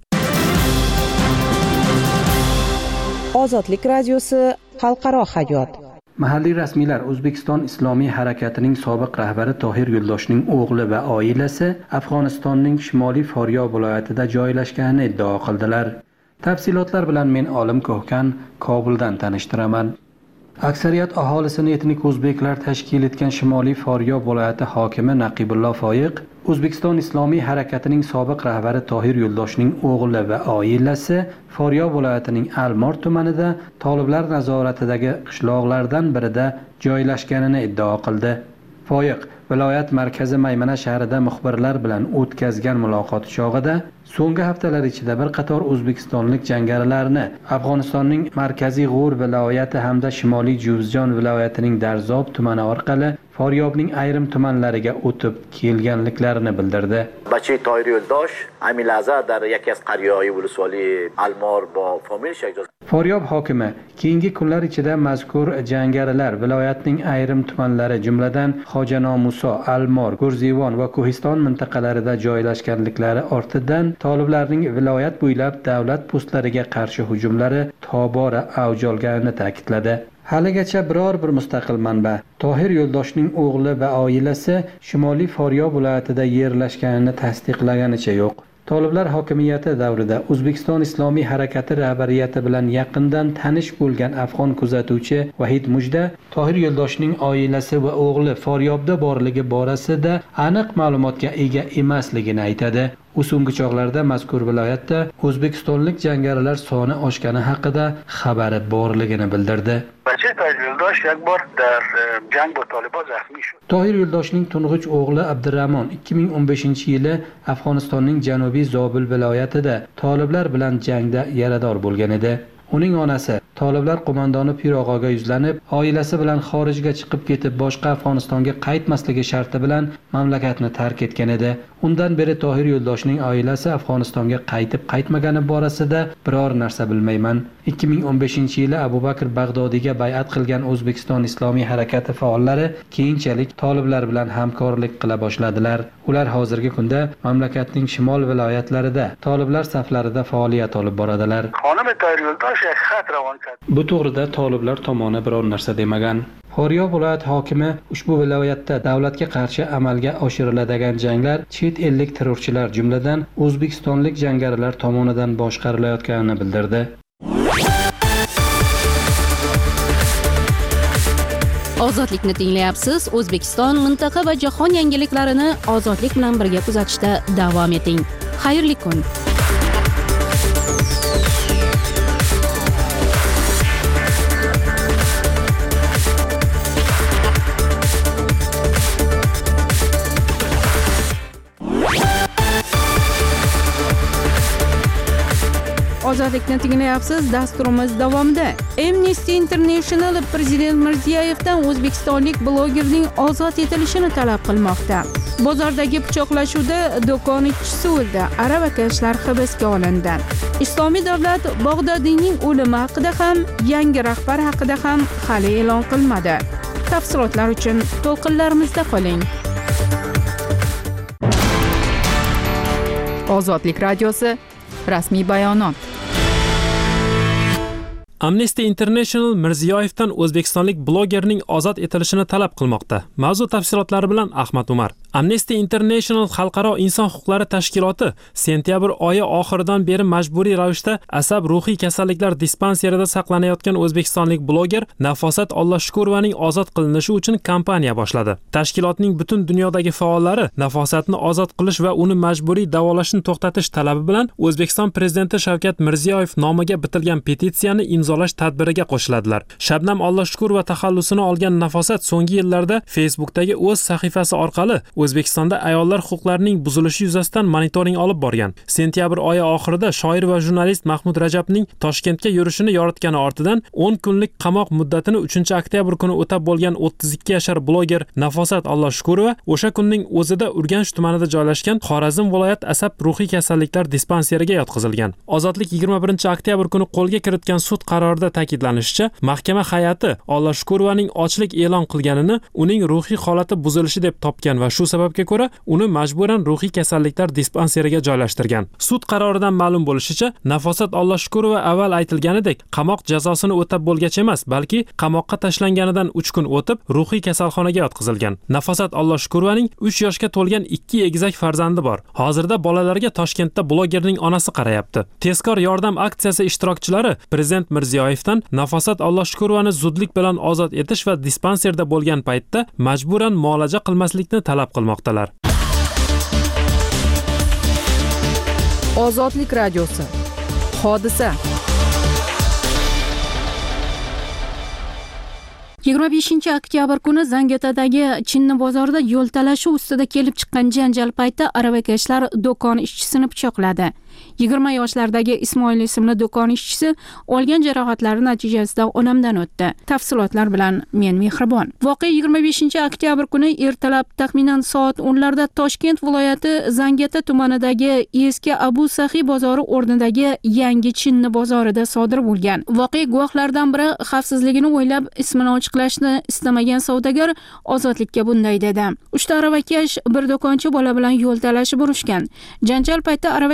Ozodlik radiosi xalqaro hayot. Mahalliy rasmiylar O'zbekiston Islomiy harakatining sobiq rahbari Tohir Yo'ldoshning o'g'li va oilasi Afg'onistonning Shimoliy Foryo viloyatida joylashganini iddao qildilar. Tafsilotlar bilan men Olim Ko'hkan Kobuldan tanishtiraman. Aksariyat aholisini etnik o'zbeklar tashkil etgan Shimoliy Foryo viloyati hokimi Naqibullo Foyiq O'zbekiston Islomiy harakatining sobiq rahbari Tohir Yo'ldoshning o'g'li va oilasi Foryo viloyatining Almor tumanida toliblar nazoratidagi qishloqlardan birida joylashganini iddao qildi. Foyiq viloyat markazi Maymana shahrida muxbirlar bilan o'tkazgan muloqot chog'ida so'nggi haftalar ichida bir qator o'zbekistonlik jangarilarni Afg'onistonning Markaziy G'o'r viloyati hamda Shimoliy Juzjon viloyatining Darzob tumani orqali Faryobning ayrim tumanlariga o'tib kelganliklarini bildirdi. Bachi Tohir Yo'ldosh amilaza dar yaki az qaryoyi Ulusvali Almor bo famil shakjoz. Faryob hokimi keyingi kunlar ichida mazkur jangarilar viloyatning ayrim tumanlari jumladan Xojano Muso, Almor, Go'rzevon va Ko'histon mintaqalarida joylashganliklari ortidan toliblarning viloyat bo'ylab davlat postlariga qarshi hujumlari tobora avj olganini ta'kidladi. Haligacha biror bir mustaqil manba Tohir Yo'ldoshning o'g'li va oilasi Shimoliy Foryo viloyatida yerlashganini tasdiqlaganicha yo'q. Toliblar hokimiyati davrida O'zbekiston Islomiy harakati rahbariyati bilan yaqindan tanish bo'lgan afg'on kuzatuvchi Vahid Mujda Tohir Yo'ldoshning oilasi va o'g'li Faryobda borligi borasida aniq ma'lumotga ega emasligini aytadi. U so'nggi chog'larda mazkur viloyatda o'zbekistonlik jangarilar soni oshgani haqida xabari borligini bildirdi. Tohir Yo'ldoshning to'ng'ich o'g'li Abdurahmon ikki ming o'n beshinchi yili Afg'onistonning janubiy Zobil viloyatida toliblar bilan jangda yarador bo'lgan edi. Uning onasi toliblar qo'mondoni Pirog'oga yuzlanib, oilasi bilan xorijga chiqib ketib, boshqa Afg'onistonga qaytmasligi sharti bilan mamlakatni tark etgan edi. Undan beri Tohir Yo'ldoshning oilasi Afg'onistonga qaytib qaytmagani borasida biror narsa bilmayman. ikki ming o'n beshinchi yili Abu Bakr Bag'dodiyga bay'at qilgan O'zbekiston Islomiy harakati faollari keyinchalik toliblar bilan hamkorlik qila boshladilar. Ular hozirgi kunda mamlakatning shimol viloyatlarida toliblar saflarida faoliyat olib boradilar. Bu to'g'rida toliblar tomoni biror narsa demagan. Faryab viloyat hokimi ushbu viloyatda davlatga qarshi amalga oshiriladigan janglar chet ellik terrorchilar jumladan o'zbekistonlik jangarilar tomonidan boshqarilayotganini bildirdi. Ozodlikni tinglayapsiz. O'zbekiston, mintaqa va jahon yangiliklarini ozodlik bilan birga kuzatishda davom eting. Xayrli kun. Ozodlikni tinglayapsiz. Dasturimiz davomida Amnesty International Prezident Mirziyevdan o'zbekistonlik blogerning ozod etilishini talab qilmoqda. Bozordagi pichoqlashuvda do'kon ishchisi o'ldi. Aravakashlar hibsga olindi. Islomiy davlat Bag'dodiyning o'limi haqida ham, yangi rahbar haqida ham hali e'lon qilmadi. Tafsilotlar uchun to'lqinlarimizda qoling. Ozodlik radiosi rasmiy bayonot. Amnesty International Mirziyoyevdan o'zbekistonlik blogerning ozod etilishini talab qilmoqda. Mavzu tafsilotlari bilan Ahmad Umar. Amnesty International xalqaro inson huquqlari tashkiloti sentyabr oyi oxiridan beri majburiy ravishda asab ruhiy kasalliklar dispanserida saqlanayotgan o'zbekistonlik bloger Nafosat Ollashukurovaning ozod qilinishi uchun kampaniya boshladi. Tashkilotning butun dunyodagi faollari Nafosatni ozod qilish va uni majburiy davolashni to'xtatish talabi bilan O'zbekiston prezidenti Shavkat Mirziyoyev nomiga bitilgan petitsiyani imzolash tadbiriga qo'shiladilar. Shabnam Ollashukurova taxallusini olgan Nafosat so'nggi yillarda Facebookdagi o'z sahifasi orqali O'zbekistonda ayollar huquqlarining buzilishi yuzasidan monitoring olib borgan. Sentyabr oyi oxirida shoir va jurnalist Mahmud Rajabning Toshkentga yurishini yoritgani ortidan o'n kunlik qamoq muddatini uchinchi oktyabr kuni o'tab bo'lgan o'ttiz ikki yashar bloger Nafosat Ollashukurova o'sha kunning o'zida Urganch tumanida joylashgan Xorazm viloyat asab ruhiy kasalliklar dispanseriga yotqizilgan. Ozodlik yigirma birinchi oktyabr kuni qo'lga kiritgan sud qarorida ta'kidlanishicha, mahkama hay'ati Ollashukurovaning ochlik e'lon qilganini uning ruhiy holati buzilishi deb topgan va shu sababga ko'ra uni majburan ruhiy kasalliklar dispanseriga joylashtirgan. Sud qaroridan ma'lum bo'lishicha, Nafosat Ollashukurova avval aytilganidek qamoq jazosini o'tab bo'lgach emas, balki qamoqqa tashlanganidan uch kun o'tib ruhiy kasalxonaga yotqizilgan. Nafosat Ollashukurovaning uch yoshga to'lgan ikki egizak farzandi bor. Hozirda bolalarga Toshkentda blogerning onasi qarayapti. Tezkor yordam aksiyasi ishtirokchilari Prezident Mirziyoyevdan Nafosat Ollashukurovani zudlik bilan ozod etish va dispanserda bo'lgan paytda majburan muolaja qilmaslikni talab qilmoqdalar. Ozodlik radiosi. Hodisa. yigirma beshinchi oktyabr kuni Zangiotadagi Chinni bozorida yo'l talashuv ustida kelib chiqqan janjal payti aravakashlar do'kon ishchisini pichoqladi. yigirma yoshlardagi Ismoil ismli do'kon ishchisi olgan jarohatlari natijasida onamdan o'tdi. Tafsilotlar bilan men Mehribon. Voqea yigirma beshinchi oktyabr kuni ertalab taxminan soat o'nlarda Toshkent viloyati Zangiota tumanidagi eski Abu Saxiy bozori o'rnidagi yangi Chinni bozorida sodir bo'lgan. Voqea guvohlaridan biri xavfsizligini o'ylab ismini ochiqlashni istamagan savdogar ozodlikka bunday dedi. Uchta aravakash bir do'konchi bola bilan yo'l talashib urishgan. Janjal payti aravakashlar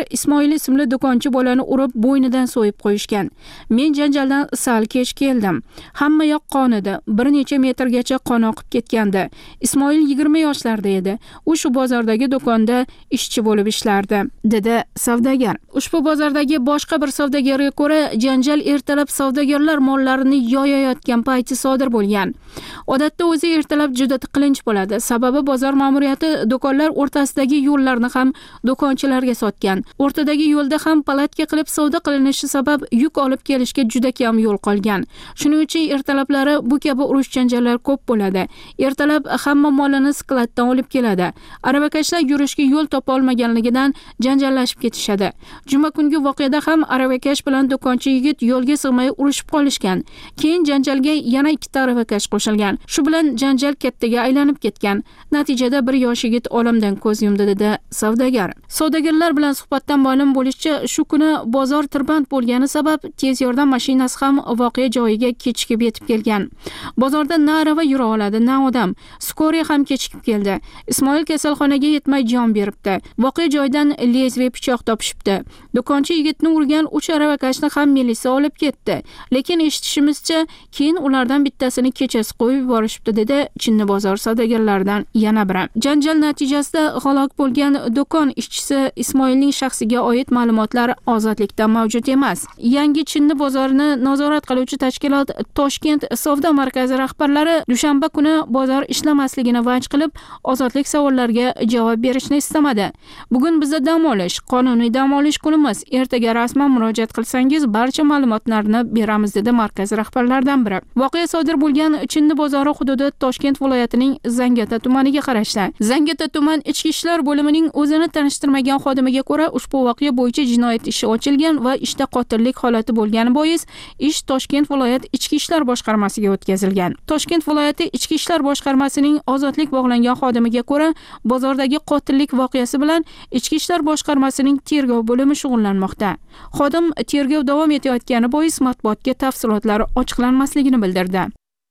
Ismoil ismli do'konchi bolani urib bo'ynidan so'yib qo'yishgan. Men janjaldan sal kech keldim. Hamma yoq qon edi. Bir necha metrgacha qon oqib ketgandi. Ismoil yigirma yoshlarda edi. U shu bozordagi do'konda ishchi bo'lib ishlardi, dedi savdogar. Ushbu bozordagi boshqa bir savdogarga ko'ra, janjal ertalab savdogarlar mollarini yoyayotgan payti sodir bo'lgan. Odatda o'zi ertalab juda tiqilinch bo'ladi. Sababi bozor ma'muriyati do'konlar o'rtasidagi yo'llarni ham do'konchilarga sotgan. O'rtadagi yo'lda ham palatka qilib savdo qilinishi sabab yuk olib kelishga juda kam yo'l qolgan. Shuning uchun ertalablari bu kabi urush janjallar ko'p bo'ladi. Ertalab hamma molini skladdan olib keladi. Aravakashlar yurishga yo'l topa olmaganligidan janjallashib ketishadi. Juma kungi voqeada ham aravakash bilan do'konchi yigit yo'lga sig'may urushib qolishgan. Keyin janjalga yana ikkita aravakash qo'shilgan. Shu bilan janjal kattaga aylanib ketgan. Natijada bir yosh yigit olamdan ko'z yumdi, dedi savdogar. Savdogarlar bilan suhbatdan ma'lum bo'lishicha, shu kuni bozor tirband bo'lgani sabab tez yordam mashinasi ham voqea joyiga kechikib yetib kelgan. Bozorda na arava yura oladi, na odam. Skoriya ham kechikib keldi. Ismoil kasalxonaga yetmay jon beribdi. Voqea joyidan lezve pichoq topishibdi. Do'konchi yigitni urgan uch aravakashni ham militsiya olib ketdi. Lekin eshitishimizcha, keyin ulardan bittasini kechasi qo'yib yuborishibdi, dedi Chinni bozor savdogarlaridan yana biri. Janjal natijasida halok bo'lgan do'kon ishchisi Ismoilning shaxsiga oid ma'lumotlar ozodlikda mavjud emas. Yangi Chinni bozorini nazorat qiluvchi tashkilot Toshkent savdo markazi rahbarlari dushanba kuni bozor ishlamasligini vaj qilib, ozodlik savollariga javob berishni istamadi. Bugun bizda dam olish, qonuniy dam olish kunimiz. Ertaga rasman murojaat qilsangiz barcha ma'lumotlarni beramiz, dedi markaz rahbarlaridan biri. Voqea sodir bo'lgan Chinni bozori hududi Toshkent viloyatining Zangata tumaniga qarashli. Zangata tuman ichki ishlar bo'limining o'zini tanishtirmagan xodimiga ko'ra, ushbu voqea bo'yicha jinoyat ishi ochilgan va ishda qotillik holati bo'lgani bois ish Toshkent viloyat ichki ishlar boshqarmasiga o'tkazilgan. Toshkent viloyati ichki ishlar boshqarmasining ozodlik bog'langan xodimiga ko'ra, bozordagi qotillik voqeasi bilan ichki ishlar boshqarmasining tergov bo'limi shug'ullanmoqda. Xodim tergov davom etayotgani bois matbuotga tafsilotlar ochiqlanmasligini bildirdi.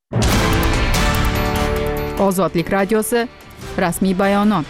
Ozodlik radiosi rasmiy bayonot.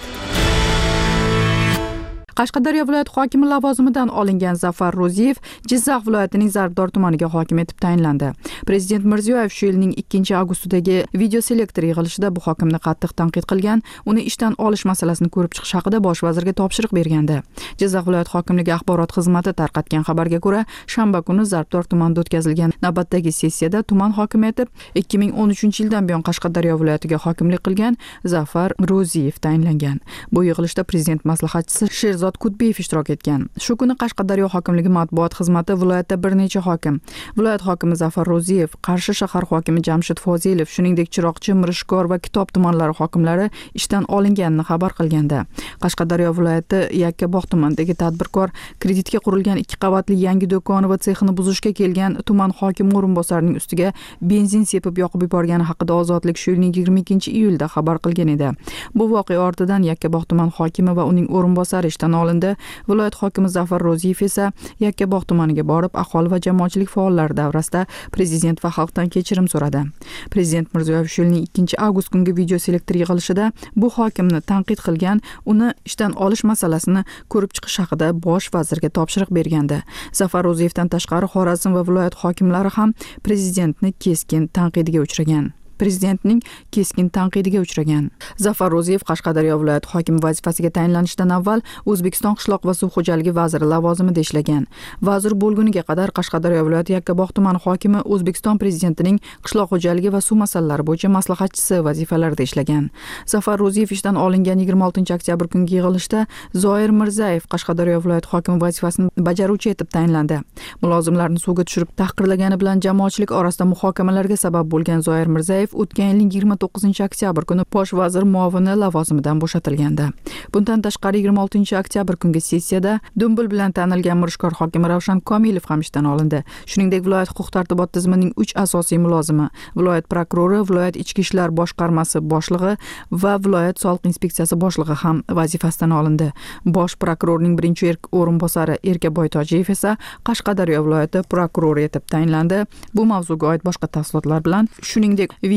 Qashqadaryo viloyati hokimi lavozimidan olingan Zafar Ro'ziyev Jizzax viloyatining Zarbdor tumaniga hokim etib tayinlandi. Prezident Mirziyoyev shu yilning ikkinchi avgustidagi video selektor yig'ilishida bu hokimni qattiq tanqid qilgan, uni ishdan olish masalasini ko'rib chiqish haqida bosh vazirga topshiriq bergandi. Jizzax viloyati hokimligi axborot xizmati tarqatgan xabarga ko'ra, shanba kuni Zarbdor tumanida o'tkazilgan navbatdagi sessiyada tuman hokimi etib ikki ming o'n uchinchi yildan buyon Qashqadaryo viloyatiga hokimlik qilgan Zafar Ro'ziyev tayinlangan. Bu yig'ilishda prezident maslahatchisi Sherzod Kudbiyev ishtirok etgan. Shu kuni Qashqadaryo hokimligi matbuot xizmati viloyatda bir necha hokim, viloyat hokimi Zafar Ro'ziyev, Qarshi shahar hokimi Jamshid Fozilov, shuningdek Chiroqchi, Mirishkor va Kitob tumanlari hokimlari ishdan olinganini xabar qilganda, Qashqadaryo viloyati Yakkabog' tumanidagi tadbirkor kreditga qurilgan ikki qavatli yangi do'koni va sexini buzishga kelgan tuman hokimi o'rinbosarining ustiga benzin sepib yoqib yuborgani haqida Ozodlik shu yilning yigirma ikkinchi iyulda xabar qilgan edi. Bu voqea ortidan Yakkabog' tuman hokimi va uning o'rinbosari ishdan olindi. Viloyat hokimi Zafar Ro'ziyev esa Yakkabog' tumaniga borib, aholi va jamoatchilik faollari davrasida prezident va xalqdan kechirim so'radi. Prezident Mirziyoyev shu yilning ikkinchi avgust kungi video selektor yig'ilishida bu hokimni tanqid qilgan, uni ishdan olish masalasini ko'rib chiqish haqida bosh vazirga topshiriq bergandi. Zafar Ro'ziyevdan tashqari Xorazm va viloyat hokimlari ham prezidentni keskin tanqidiga uchragan. prezidentning keskin tanqidiga uchragan. Zafar Ro'ziyev Qashqadaryo viloyati hokimi vazifasiga tayinlanishidan avval O'zbekiston qishloq va suv xo'jaligi vaziri lavozimida ishlagan. Vazir bo'lguniga qadar Qashqadaryo viloyati Yakkabog' tumani hokimi O'zbekiston prezidentining qishloq xo'jaligi va suv masalalari bo'yicha maslahatchisi vazifalarida ishlagan. Zafar Ro'ziyev ishdan olingan yigirma oltinchi oktyabr kungi yig'ilishda Zoir Mirzayev Qashqadaryo viloyati hokimi vazifasini bajaruvchi etib tayinlandi. Mulozimlarni suvga tushirib tahqirlagani bilan jamoatchilik orasida muhokamalarga sabab bo'lgan Zoir Mirzayev o'tgan yilning yigirma to'qqizinchi oktyabr kuni bosh vazir muovini lavozimidan bo'shatilgandi. Bundan tashqari yigirma oltinchi oktyabr kungi sessiyada Dumbil bilan tanilgan Mirishkor hokimi Ravshan Komilov ham ishdan olindi. Shuningdek, viloyat huquq-tartibot tizimining uch asosiy mulozimi, viloyat prokurori, viloyat ichki ishlar boshqarmasi boshlig'i va viloyat soliq inspeksiyasi boshlig'i ham vazifasidan olindi. Bosh prokurorning birinchi o'rinbosari Erkaboy Tojiyev esa Qashqadaryo viloyati prokurori etib tayinlandi. Bu mavzuga oid boshqa tafsilotlar bilan, shuningdek,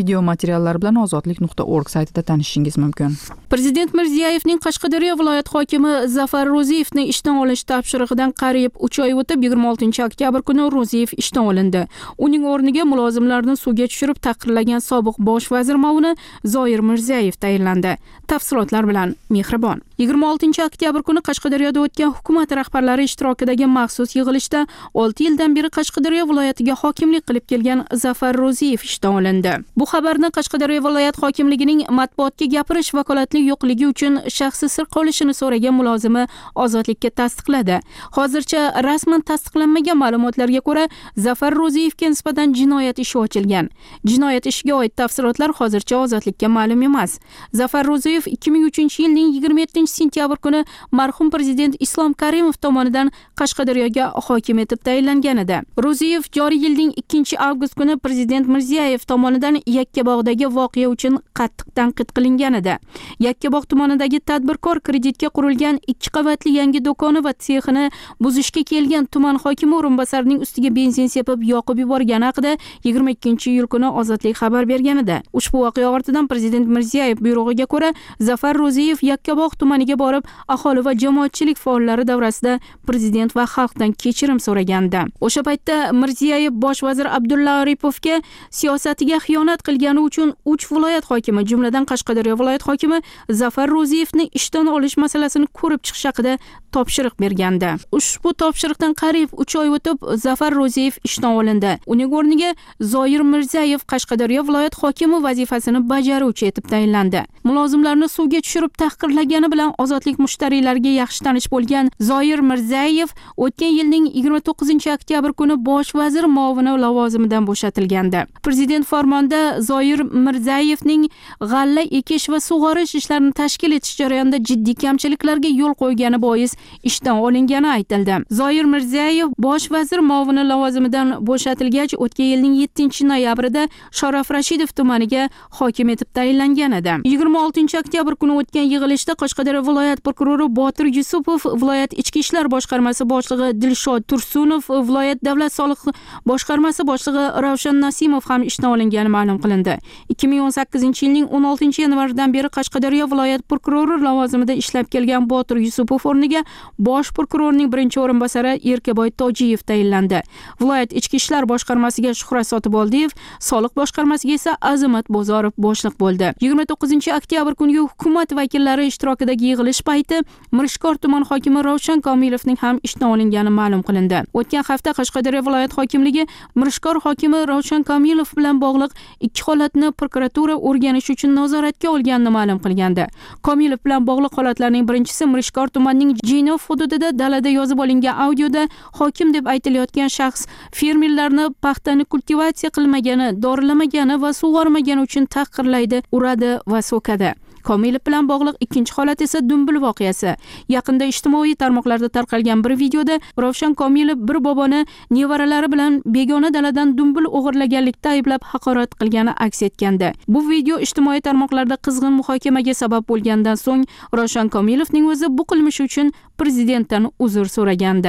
video materiallar bilan ozodlik nuqta org saytida tanishishingiz mumkin. Prezident Mirziyoyevning Qashqadaryo viloyat hokimi Zafar Ro'ziyevni ishdan olish topshirig'idan qariyb uch oy o'tib yigirma oltinchi oktyabr kuni Ro'ziyev ishdan olindi. Uning o'rniga mulozimlarni suvga tushirib taqdirlagan sobiq bosh vazir ma'muri Zoir Mirzayev tayinlandi. Tafsilotlar bilan Mehribon. yigirma oltinchi oktyabr kuni Qashqadaryoda o'tgan hukumat rahbarlari ishtirokidagi maxsus yig'ilishda olti yildan beri Qashqadaryo viloyatiga hokimlik qilib kelgan Zafar Ro'ziyev ishdan olindi. Bu xabarni Qashqadaryo viloyat hokimligining matbuotga gapirish vakolatli yo'qligi uchun shaxsi sir qolishini so'ragan mulozimi ozodlikka tasdiqladi. Hozircha rasman tasdiqlanmagan ma'lumotlarga ko'ra, Zafar Ro'ziyevga nisbatan jinoyat ishi ochilgan. Jinoyat ishiga oid tafsilotlar hozircha ozodlikka ma'lum emas. Zafar Ro'ziyev ikki ming uchinchi yilning yigirma yettinchi sentyabr kuni marhum prezident Islom Karimov tomonidan Qashqadaryoga hokim etib tayinlangan edi. Ro'ziyev joriy yilning ikkinchi avgust kuni prezident Mirziyoyev tomonidan Yakkabog'dagi voqea uchun qattiq tanqid qilingan edi. Yakkabog' tumanidagi tadbirkor kreditga qurilgan ikki qavatli yangi do'koni va sexini buzishga kelgan tuman hokimi o'rinbosarining ustiga benzin sepib yoqib yuborgani haqida yigirma ikkinchi iyul kuni Ozodlik xabar bergan edi. Ushbu voqea ortidan prezident Mirziyoyev buyrug'iga ko'ra Zafar Ro'ziyev Yakkabog' tumaniga borib, aholi va jamoatchilik faollari davrasida prezident va xalqdan kechirim so'ragandi. O'sha paytda Mirziyoyev bosh vazir Abdulla Aripovga siyosatiga xiyonat qilgani uchun uch viloyat hokimi, jumladan Qashqadaryo viloyat hokimi Zafar Ro'ziyevni ishdan olish masalasini ko'rib chiqish haqida topshiriq bergandi. Ushbu topshiriqdan qariyb uch oy o'tib Zafar Ro'ziyev ishdan olindi. Uning o'rniga Zoir Mirzayev Qashqadaryo viloyat hokimi vazifasini bajaruvchi etib tayinlandi. Mulozimlarni suvga tushirib tahqirlagani bilan ozodlik mushtariylarga yaxshi tanish bo'lgan Zoir Mirzayev o'tgan yilning yigirma to'qqizinchi oktyabr kuni bosh vazir muovini lavozimidan bo'shatilgandi. Prezident farmonida Zoir Mirzayevning g'alla ekish va sug'orish ishlarini tashkil etish jarayonida jiddiy kamchiliklarga yo'l qo'ygani bois ishdan olingani aytildi. Zoir Mirzayev bosh vazir muovini lavozimidan bo'shatilgach, o'tgan yilning yettinchi noyabrida Sharof Rashidov tumaniga hokim etib tayinlangan edi. yigirma oltinchi oktyabr kuni o'tgan yig'ilishda Qashqadaryo viloyat prokurori Botir Yusupov, viloyat ichki ishlar boshqarmasi boshlig'i Dilshod Tursunov, viloyat davlat soliq boshqarmasi boshlig'i Ravshan Nasimov ham ishdan olingani ma'lum qilindi. ikki ming o'n sakkizinchi yilning o'n oltinchi yanvaridan beri Qashqadaryo viloyat prokurori lavozimida ishlab kelgan Botir Yusupov o'rniga bosh prokurorning birinchi o'rinbosari Erkaboy Tojiyev tayinlandi. Viloyat ichki ishlar boshqarmasiga Shuhrat Sotiboldiyev, soliq boshqarmasiga esa Azimat Bozorov boshliq bo'ldi. yigirma to'qqizinchi oktyabr kungi hukumat vakillari ishtirokidagi yig'ilish payti Mirishkor tuman hokimi Ravshan Komilovning ham ishdan olingani ma'lum qilindi. O'tgan hafta Qashqadaryo viloyat hokimligi Mirishkor hokimi Ravshan Komilov bilan bog'liq ikki holatni prokuratura o'rganish uchun nazoratga olganini ma'lum qilgandi. Komilov bilan bog'liq holatlarning birinchisi Mirishkor tumanining Jinov hududida dalada yozib olingan audioda hokim deb aytilayotgan shaxs fermerlarni paxtani kultivatsiya qilmagani, dorilamagani va sug'ormagani uchun tahqirlaydi, uradi va so'kadi. Komilov bilan bog'liq ikkinchi holat esa Dumbil voqeasi. Yaqinda ijtimoiy tarmoqlarda tarqalgan bir videoda Ravshan Komilov bir boboni nevaralari bilan begona daladan dumbil o'g'irlaganlikda ayblab haqorat qilgani aks etgandi. Bu video ijtimoiy tarmoqlarda qizg'in muhokamaga sabab bo'lgandan so'ng Ravshan Komilovning o'zi bu qilmishi uchun prezidentdan uzr so'ragandi.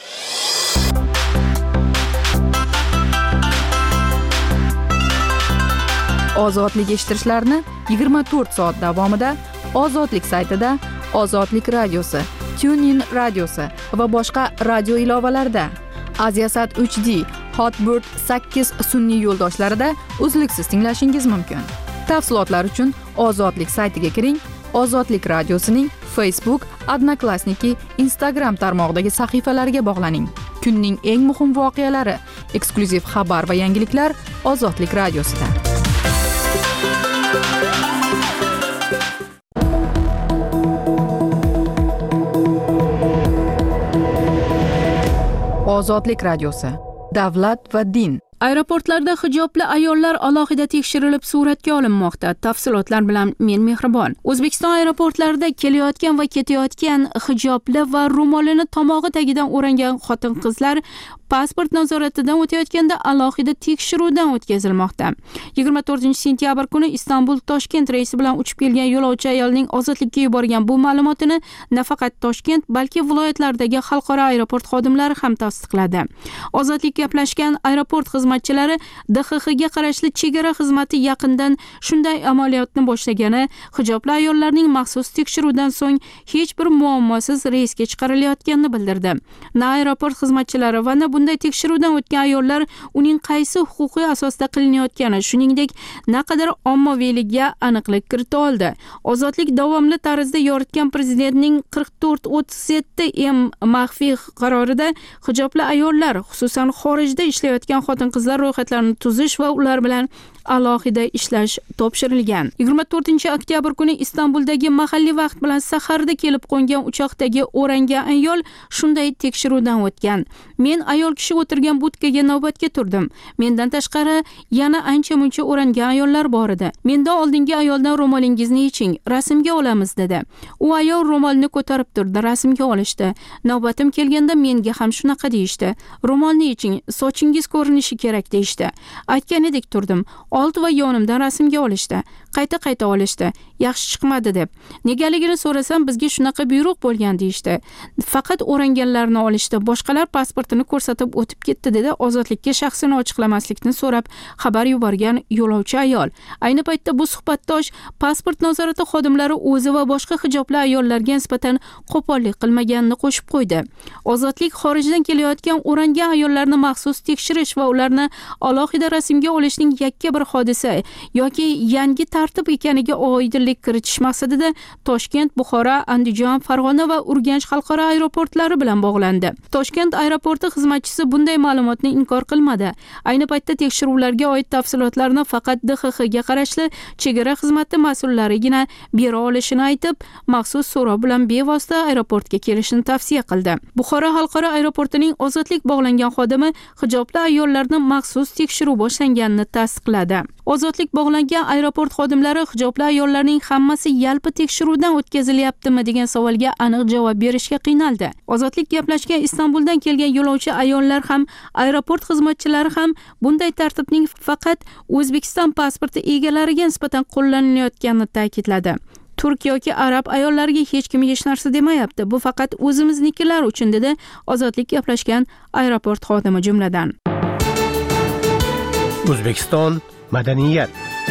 Ozodlik eshittirishlarni yigirma to'rt soat davomida Ozodlik saytida, Ozodlik radiosi, TuneIn radiosi va boshqa radio ilovalarida, Aziasat uch D, Hotbird sakkiz sun'iy yo'ldoshlarida uzluksiz tinglashingiz mumkin. Tafsilotlar uchun Ozodlik saytiga kiring. Ozodlik radiosining Facebook, Odnoklassniki, Instagram tarmog'idagi sahifalariga bog'laning. Kunning eng muhim voqealari, eksklyuziv xabar va yangiliklar Ozodlik radiosida. Ozodlik radiosi. Davlat va din. Aeroportlarda hijobli ayollar alohida tekshirilib suratga olinmoqda. Tafsilotlar bilan men Mehribon. O'zbekiston aeroportlarida kelayotgan va ketayotgan hijobli va ro'molini tomog'i tagidan o'rangan xotin-qizlar pasport nazoratidan o'tayotganda alohida tekshiruvdan o'tkazilmoqda. yigirma to'rtinchi sentyabr kuni Istanbul Toshkent reysi bilan uchib kelgan yo'lovchi ayolning ozodlikka yuborgan bu ma'lumotini nafaqat Toshkent, balki viloyatlardagi xalqaro aeroport xodimlari ham tasdiqladi. Ozodlik gaplashgan aeroport xizmat xizmatchilari D X X ga qarashli chegara xizmati yaqindan shunday amaliyotni boshlagani, hijobli ayollarning maxsus tekshiruvdan so'ng hech bir muammosiz reysga chiqarilayotganini bildirdi. Na aeroport xizmatchilari va na bunday tekshiruvdan o'tgan ayollar uning qaysi huquqiy asosda qilinayotgani, shuningdek, naqadar ommaviylikka aniqlik kirita oldi. Ozodlik davomli tarzda yoritgan prezidentning qirq to'rt o'ttiz yetti M maxfiy qarorida hijobli ayollar, xususan xorijda ishlayotgan xotin-qizlar ro'yxatlarini tuzish va ular bilan alohida ishlash topshirilgan. yigirma to'rtinchi oktyabr kuni Istanbuldagi mahalliy vaqt bilan saharda kelib qo'ngan uchoqdagi o'rangan ayol shunday tekshiruvdan o'tgan. Men ayol kishi o'tirgan budkaga navbatga turdim. Mendan tashqari yana ancha-muncha o'rangan ayollar bor edi. Mendan oldingi ayoldan ro'molingizni yeching, rasmga olamiz dedi. U ayol ro'molni ko'tarib turdi, rasmga olishdi. Navbatim kelganda menga ham shunaqa deyishdi. Ro'molni yeching, sochingiz ko'rinishi kerak deyishdi. Aytgan edik turdim. Old va yonimdan rasmga olishdi. Qayta-qayta olishdi. Yaxshi chiqmadi deb. Negaligini so'rasam bizga shunaqa buyruq bo'lgan deyishdi. Faqat o'ranganlarni olishdi. Boshqalar pasportini ko'rsatib o'tib ketdi dedi. Ozodlikka shaxsini ochiqlamaslikni so'rab xabar yuborgan yo'lovchi ayol. Ayni paytda bu suhbatdosh pasport nazorati xodimlari o'zi va boshqa hijobli ayollarga nisbatan qo'pollik qilmaganini qo'shib qo'ydi. Ozodlik xorijdan kelayotgan o'rangan ayollarni maxsus tekshirish va ularni alohida rasmga olishning yakka bir hodisa yoki yangi tartib ekaniga oydinlik kiritish maqsadida Toshkent, Buxoro, Andijon, Farg'ona va Urganch xalqaro aeroportlari bilan bog'landi. Toshkent aeroporti xizmatchisi bunday ma'lumotni inkor qilmadi. Ayni paytda tekshiruvlarga oid tafsilotlarni faqat D X X ga qarashli chegara xizmati mas'ullarigina bera olishini aytib, maxsus so'rov bilan bevosita aeroportga kelishni tavsiya qildi. Buxoro xalqaro aeroportining ozodlik bog'langan xodimi hijobli ayollarni maxsus tekshiruv boshlanganini tasdiqladi. Ozodlik bog'langan aeroport xodimlari hijobli ayollarning hammasi yalpi tekshiruvdan o'tkazilyaptimi degan savolga aniq javob berishga qiynaldi. Ozodlik gaplashgan Istanbuldan kelgan yo'lovchi ayollar ham, aeroport xizmatchilari ham bunday tartibning faqat O'zbekiston pasporti egalariga nisbatan qo'llanilayotganini ta'kidladi. Turk yoki arab ayollariga hech kim hech narsa demayapti. Bu faqat o'zimiznikilar uchun dedi Ozodlik gaplashgan aeroport xodimi jumladan. O'zbekiston madaniyat.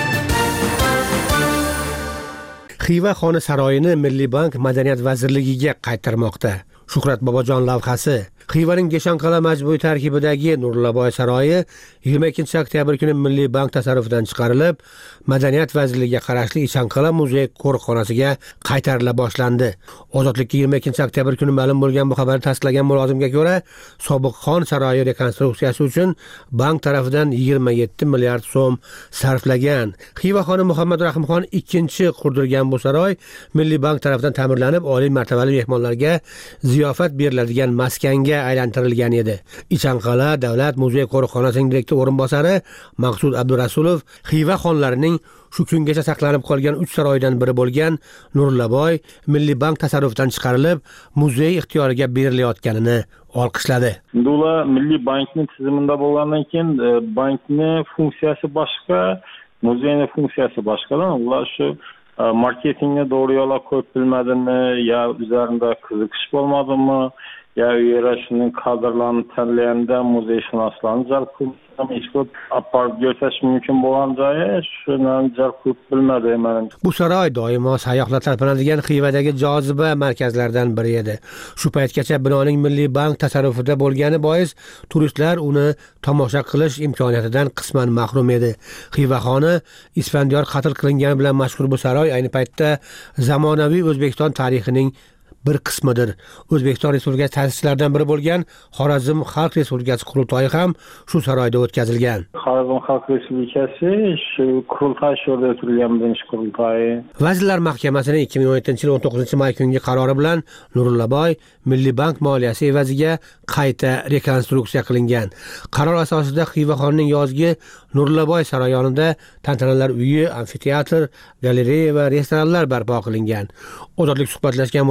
Xiva xona saroyini Milliy bank Madaniyat vazirligiga qaytarmoqda. Shuhrat Bobojon lavhasi. Xivaning Geshanqal'a majmui tarkibidagi Nurillaboy saroyi yigirma ikkinchi oktyabr kuni Milliy bank tasarrufidan chiqarilib, Madaniyat vazirligiga qarashli Geshanqal'a muzey qo'riqxonasiga qaytarila boshlandi. Ozodlikka yigirma ikkinchi oktyabr kuni ma'lum bo'lgan bu xabarni tasdiqlagan mulozimga ko'ra, sobiq xon saroyi rekonstruksiyasi uchun bank tarafidan yigirma yetti milliard so'm sarflagan. Xiva xoni Muhammad Rahimxon ikkinchi qurdirgan bu saroy Milliy bank tarafidan ta'mirlanib, oliy martabali mehmonlarga ziyofat beriladigan maskanga aylantirilgan edi. Geshanqal'a davlat muzey qo'riqxonasining direktor o'rinbosari Maqsud Abdurasulov Xiva xonlarining shu kungacha saqlanib qolgan uch saroydan biri bo'lgan Nurillaboy Milliy bank tasarrufidan chiqarilib, muzey ixtiyoriga berilayotganini olqishladi. Ular Milliy bankning tizimida bo'lgandan keyin bankning funksiyasi boshqa, muzeyning funksiyasi boshqadan. Ular shu marketingni to'g'ri yo'lga qo'yib bilmadimi, yo üzerinde qiziqish bo'lmadimi, ya yere şunun kadrlarını tanlayanda muzeyşünaslarını jalb qilib ishqilib aparib ko'rsatish mumkin bo'lgan joyi shuni jalb qilib bilmadi men. Bu saroy doimo sayyohlar talpinadigan Xivadagi joziba markazlaridan biri edi. Shu paytgacha binoning Milliy bank tasarrufida bo'lgani bois turistlar uni tomosha qilish imkoniyatidan qisman mahrum edi. Xiva xoni Isfandiyor qatl qilingani bilan mashhur bu saroy ayni paytda zamonaviy O'zbekiston tarixining bir qismidir. O'zbekiston Respublikasi ta'sischilaridan biri bo'lgan Xorazm Xalq Respublikasi qurultoyi ham shu saroyda o'tkazilgan. Xorazm Xalq Respublikasi shu qurultoy sho'rda o'tkazilgan birinchi qurultoyi. Vazirlar Mahkamasining ikki ming o'n yettinchi yil o'n to'qqizinchi may kungi qarori bilan Nurillaboy Milliy bank moliyasi evaziga qayta rekonstruksiya qilingan. Qaror asosida Xiva xonning yozgi Nurillaboy saroyi yonida tantanalar uyi, amfiteatr, galereya va restoranlar barpo qilingan. Ozodlik suhbatlashgan mulozimga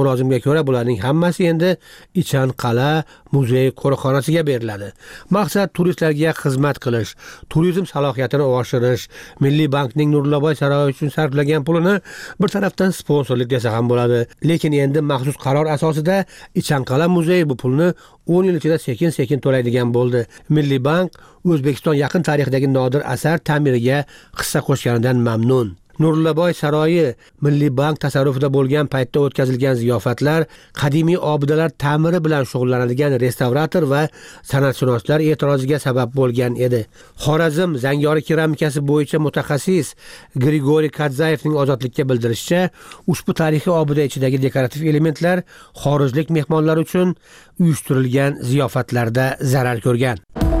ko'ra bularning hammasi endi Ichan Qala muzey qo'riqxonasiga beriladi. Maqsad turistlarga xizmat qilish, turizm salohiyatini oshirish, Milliy bankning Nurlaboy saroyi uchun sarflagan pulini bir tarafdan sponsorlik desa ham bo'ladi. Lekin endi maxsus qaror asosida Ichan Qala muzeyi bu pulni o'n yil ichida sekin-sekin to'laydigan bo'ldi. Milliy bank O'zbekiston yaqin tarixdagi nodir asar ta'miriga hissa qo'shganidan mamnun. Nurlaboy saroyi Milliy bank tasarrufida bo'lgan paytda o'tkazilgan ziyofatlar qadimiy obidalar ta'miri bilan shug'ullanadigan restavrator va san'atshunoslar e'tiroziga sabab bo'lgan edi. Xorazm zangori keramikasi bo'yicha mutaxassis Grigoriy Kadzayevning Ozodlikka bildirishicha, ushbu tarixiy obida ichidagi dekorativ elementlar xorijlik mehmonlar uchun uyushtirilgan ziyofatlarda zarar ko'rgan.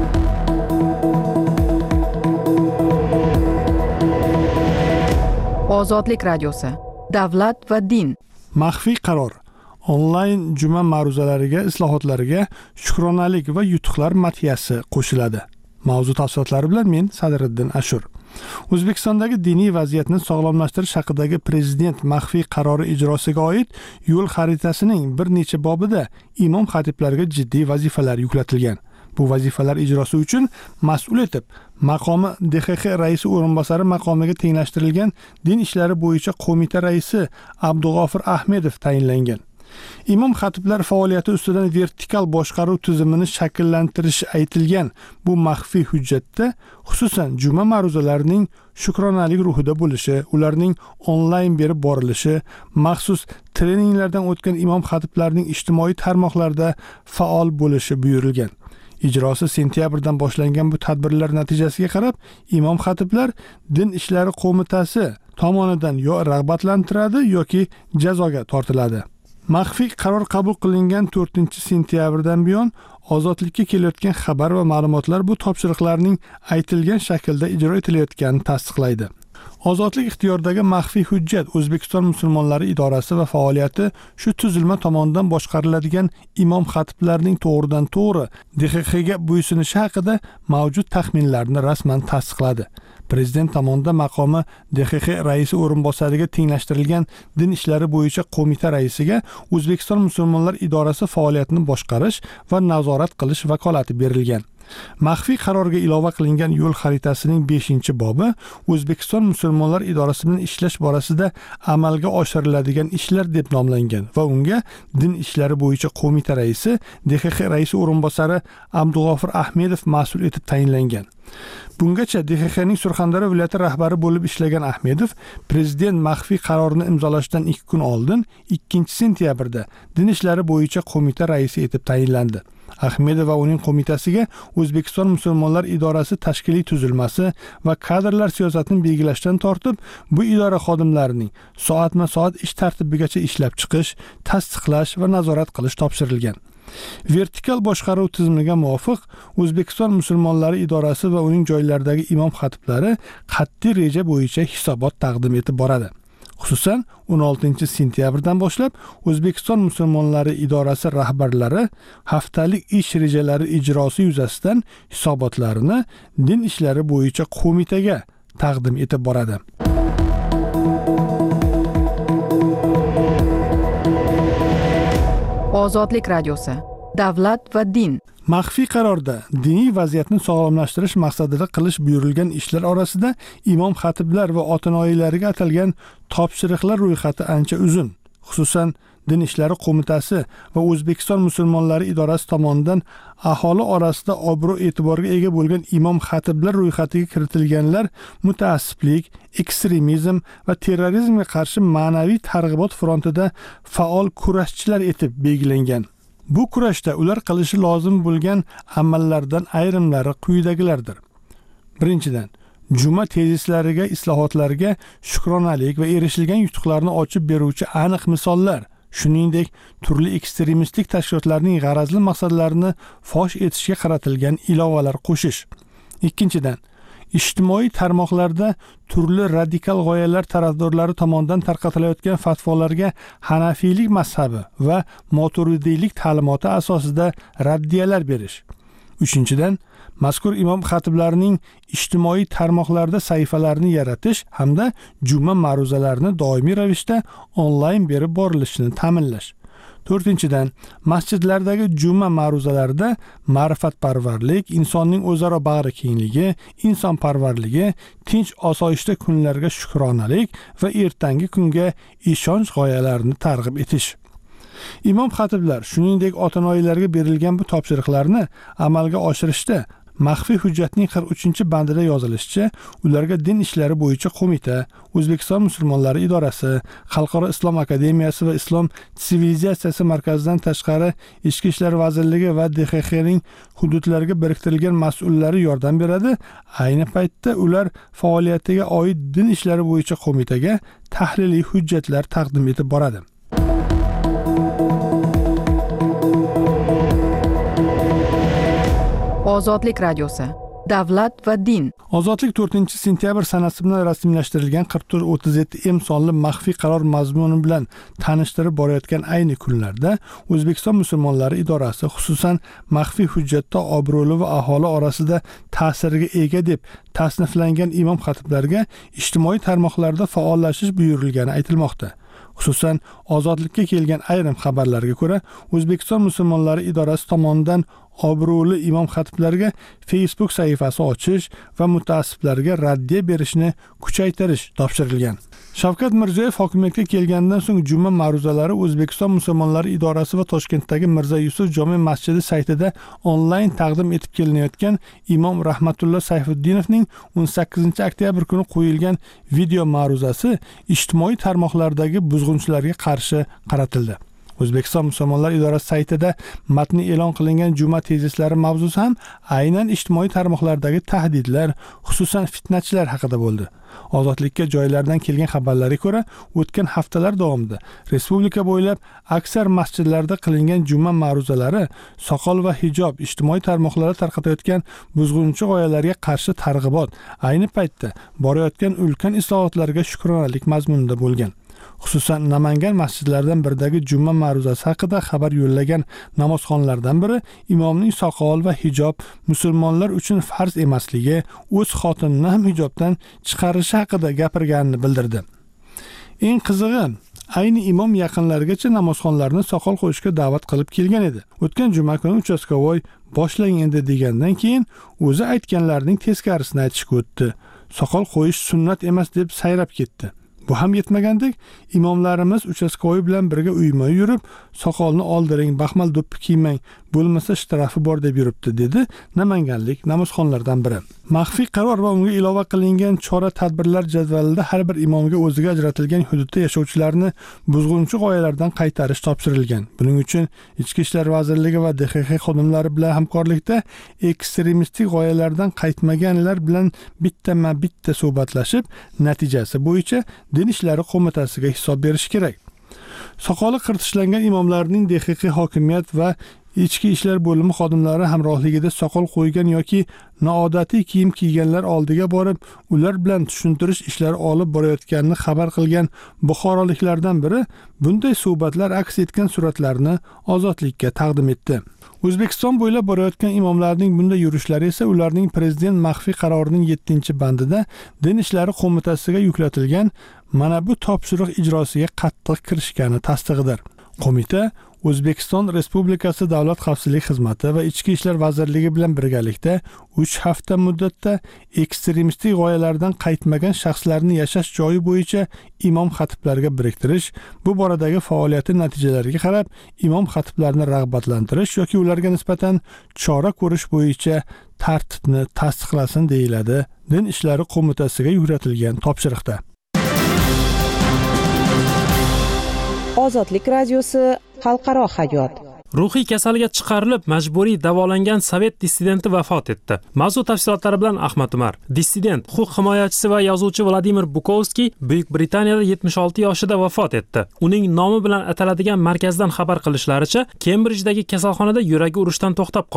Ozodlik radiosi. Davlat va din. Maxfiy qaror. Onlayn juma ma'ruzalariga, islohotlarga shukronalik va yutuqlar madhiyasi qo'shiladi. Mavzu tafsilotlari bilan men Sadriddin Ashur. O'zbekistondagi diniy vaziyatni sog'lomlashtirish haqidagi prezident maxfiy qarori ijrosiga oid yo'l xaritasining bir necha bobida imom xatiblarga jiddiy vazifalar yuklatilgan. Bu vazifalar ijrosi uchun mas'ul etib maqomi D X X raisi o'rinbosari maqomiga tenglashtirilgan din ishlari bo'yicha qo'mita raisi Abdug'ofir Ahmedov tayinlangan. Imom xatiblar faoliyati ustidan vertikal boshqaruv tizimini shakllantirish aytilgan bu maxfiy hujjatda xususan juma ma'ruzalarining shukronalik ruhida bo'lishi, ularning onlayn berib borilishi, maxsus treninglardan o'tgan imom xatiblarning ijtimoiy tarmoqlarda faol bo'lishi buyurilgan. Ijrosi sentyabrdan boshlangan bu tadbirlar natijasiga qarab, imom xatiblar din ishlari qo'mitasi tomonidan yo rag'batlantiradi yoki jazoga tortiladi. Maxfiy qaror qabul qilingan to'rtinchi sentyabrdan buyon ozodlikka kelayotgan xabar va ma'lumotlar bu topshiriqlarning aytilgan shaklda ijro etilayotganini tasdiqlaydi. Ozodlik ixtiyoridagi maxfiy hujjat O'zbekiston musulmonlari idorasi va faoliyati shu tuzilma tomonidan boshqariladigan imom xatiblarning to'g'ridan to'g'ri D X X ga bo'ysunishi haqida mavjud taxminlarni rasman tasdiqladi. Prezident tomonidan maqomi D X X raisi o'rinbosariga tenglashtirilgan din ishlari bo'yicha qo'mita raisiga O'zbekiston musulmonlar idorasi faoliyatini boshqarish va nazorat qilish vakolati berilgan. Maxfiy qarorga ilova qilingan yo'l xaritasining beshinchi bobi O'zbekiston musulmonlar idorasi bilan ishlash borasida amalga oshiriladigan ishlar deb nomlangan va unga din ishlari bo'yicha qo'mita raisi D X X raisi o'rinbosari Abdug'ofir Ahmedov mas'ul etib tayinlangan. Bungacha D X Xning Surxondaryo viloyati rahbari bo'lib ishlagan Ahmedov prezident maxfiy qarorini imzolashdan ikki kun oldin ikkinchi sentyabrda din ishlari bo'yicha qo'mita raisi etib tayinlandi. Ahmedov va uning qo'mitasiga O'zbekiston musulmonlar idorasi tashkiliy tuzilmasi va kadrlar siyosatini belgilashdan tortib, bu idora xodimlarining soatma-soat ish tartibigacha ishlab chiqish, tasdiqlash va nazorat qilish topshirilgan. Vertikal boshqaruv tizimiga muvofiq O'zbekiston musulmonlari idorasi va uning joylaridagi imom xatiblari qat'iy reja bo'yicha hisobot taqdim etib boradi. Xususan, o'n oltinchi sentyabrdan boshlab O'zbekiston musulmonlari idorasi rahbarlari haftalik ish rejalari ijrosi yuzasidan hisobotlarini din ishlari bo'yicha qo'mitaga taqdim etib boradi. Ozodlik radiosi. Davlat va din. Maxfiy qarorda diniy vaziyatni sog'lomlashtirish maqsadida qilish buyurilgan ishlar orasida imom xatiblar va otinoyilariga atalgan topshiriqlar ro'yxati ancha uzun. Xususan, din ishlari qo'mitasi va O'zbekiston musulmonlari idorasi tomonidan aholi orasida obro' e'tiborga ega bo'lgan imom xatiblar ro'yxatiga kiritilganlar mutaassiblik, ekstremizm va terrorizmga qarshi ma'naviy targ'ibot frontida faol kurashchilar etib belgilangan. Bu kurashda ular qilishi lozim bo'lgan amallardan ayrimlari quyidagilardir. Birinchidan, juma tezislariga, islohotlarga shukronalik va erishilgan yutuqlarni ochib beruvchi aniq misollar, shuningdek turli ekstremistik tashkilotlarning g'arazli maqsadlarini fosh etishga qaratilgan ilovalar qo'shish. Ikkinchidan, ijtimoiy tarmoqlarda turli radikal g'oyalar tarafdorlari tomonidan tarqatilayotgan fatvolarga Hanafiylik mazhabi va Moturidiylik ta'limoti asosida raddiyalar berish. Uchinchidan, mazkur imom xatiblarining ijtimoiy tarmoqlarda sahifalarini yaratish hamda juma ma'ruzalarini doimiy ravishda onlayn berib borilishini ta'minlash. to'rtinchidan, masjidlardagi juma ma'ruzalarida ma'rifatparvarlik, insonning o'zaro bag'ri kengligi, insonparvarligi, tinch osoyishta kunlarga shukronalik va ertangi kunga ishonch g'oyalarini targ'ib etish. Imom xatiblar, shuningdek ota-onalarga berilgan bu topshiriqlarni amalga oshirishda maxfiy hujjatning qirq uchinchi bandida yozilishicha, ularga din ishlari bo'yicha qo'mita, O'zbekiston musulmonlari idorasi, Xalqaro islom akademiyasi va islom sivilizatsiyasi markazidan tashqari Ichki ishlar vazirligi va D X X ning hududlarga biriktirilgan mas'ullari yordam beradi. Ayni paytda ular faoliyatiga oid din ishlari bo'yicha qo'mitaga tahliliy hujjatlar taqdim etib boradi. Ozodlik radiosi. Davlat va din. Ozodlik to'rtinchi sentyabr sanasi bilan rasmiylashtirilgan qirq to'rt o'ttiz yetti M sonli maxfiy qaror mazmuni bilan tanishtirib borayotgan ayni kunlarda O'zbekiston musulmonlari idorasi xususan maxfiy hujjatda obro'li va aholi orasida ta'siriga ega deb tasniflangan imom xatiblarga ijtimoiy tarmoqlarda faollashish buyurilgani aytilmoqda. Xususan, ozodlikka kelgan ayrim xabarlarga ko'ra, O'zbekiston musulmonlari idorasi tomonidan obro'li imom xatiblarga Facebook sahifasi ochish va mutaassiblarga raddiya berishni kuchaytirish topshirilgan. Shavkat Mirziyoyev hokimiyatga kelgandan so'ng juma ma'ruzalari O'zbekiston musulmonlari idorasi va Toshkentdagi Mirza Yusuf jome masjidi saytida onlayn taqdim etib kelinayotgan Imom Rahmatulloh Sayfuddinovning o'n sakkizinchi oktyabr kuni qo'yilgan video ma'ruzasi ijtimoiy tarmoqlardagi buzg'unchilarga qarshi qaratildi. O'zbekiston musulmonlar idorasi saytida matni e'lon qilingan juma tezislari mavzusi ham aynan ijtimoiy tarmoqlardagi tahdidlar, xususan fitnachilar haqida bo'ldi. Ozodlikka joylardan kelgan xabarlarga ko'ra, o'tgan haftalar davomida respublika bo'ylab aksar masjidlarda qilingan juma ma'ruzalari soqol va hijob ijtimoiy tarmoqlarda tarqatayotgan buzg'unchi g'oyalarga qarshi targ'ibot, ayni paytda borayotgan ulkan islohotlarga shukronalik mazmunida bo'lgan. Xususan, Namangan masjidlaridan biridagi juma ma'ruzasi haqida xabar yo'llagan namozxonlardan biri imomning soqol va hijob musulmonlar uchun farz emasligi, o'z xotinini ham hijobdan chiqarishi haqida gapirganini bildirdi. Eng qizig'i, ayni imom yaqinlarigacha namozxonlarni soqol qo'yishga da'vat qilib kelgan edi. O'tgan juma kuni uchastkovoy boshlang endi degandan keyin o'zi aytganlarning teskarisini aytishga o'tdi. Soqol qo'yish sunnat emas deb sayrab ketdi. Bu ham yetmagandek, imomlarimiz uchastkovoy bilan birga uyma yurib, soqolni oldiring, baxmal do'ppi kiymang, bo'lmasa shtrafi bor deb yuribdi, dedi namanganlik namozxonlardan biri. Maxfiy qaror va unga ilova qilingan chora-tadbirlar jadvalida har bir imomga o'ziga ajratilgan hududda yashovchilarni buzg'unchi g'oyalardan qaytarish topshirilgan. Buning uchun Ichki ishlar vazirligi va D X X xodimlari bilan hamkorlikda ekstremistik g'oyalardan qaytmaganlar bilan bittama-bitta suhbatlashib, natijasi bo'yicha Din ishlari qo'mitasiga hisob berish kerak. Soqoli qirtishlangan imomlarning D X X hokimiyat va Ichki ishlar bo'limi xodimlari hamrohligida soqol qo'ygan yoki noodatiy kiyim kiyganlar oldiga borib, ular bilan tushuntirish ishlari olib borayotganini xabar qilgan buxoroliklardan biri bunday suhbatlar aks etgan suratlarni Ozodlikka taqdim etdi. O'zbekiston bo'ylab borayotgan imomlarning bunday yurishlari esa ularning prezident maxfiy qarorining yettinchi bandida din ishlari qo'mitasiga yuklatilgan mana bu topshiriq ijrosiga qattiq kirishgani tasdig'idir. Qo'mita O'zbekiston Respublikasi Davlat xavfsizlik xizmati va Ichki ishlar vazirligi bilan birgalikda uch hafta muddatda ekstremistik g'oyalardan qaytmagan shaxslarni yashash joyi bo'yicha imom xatiblarga biriktirish, bu boradagi faoliyati natijalariga qarab imom xatiblarni rag'batlantirish yoki ularga nisbatan chora ko'rish bo'yicha tartibni tasdiqlasin deyiladi Din ishlari qo'mitasiga yuklatilgan topshiriqda. Ozodlik radiosi xalqaro hayot. Ruhiy kasalga chiqarilib majburiy davolangan sovet dissidenti vafot etdi. Mavzu tafsilotlari bilan Ahmad Umar. Dissident, huquq himoyachisi va yozuvchi Vladimir Bukovskiy Buyuk Britaniyada yetmish olti yoshida vafot etdi. Uning nomi bilan ataladigan markazdan xabar qilishlaricha, Kembrijdagi kasalxonada yuragi urishdan to'xtab qolgan.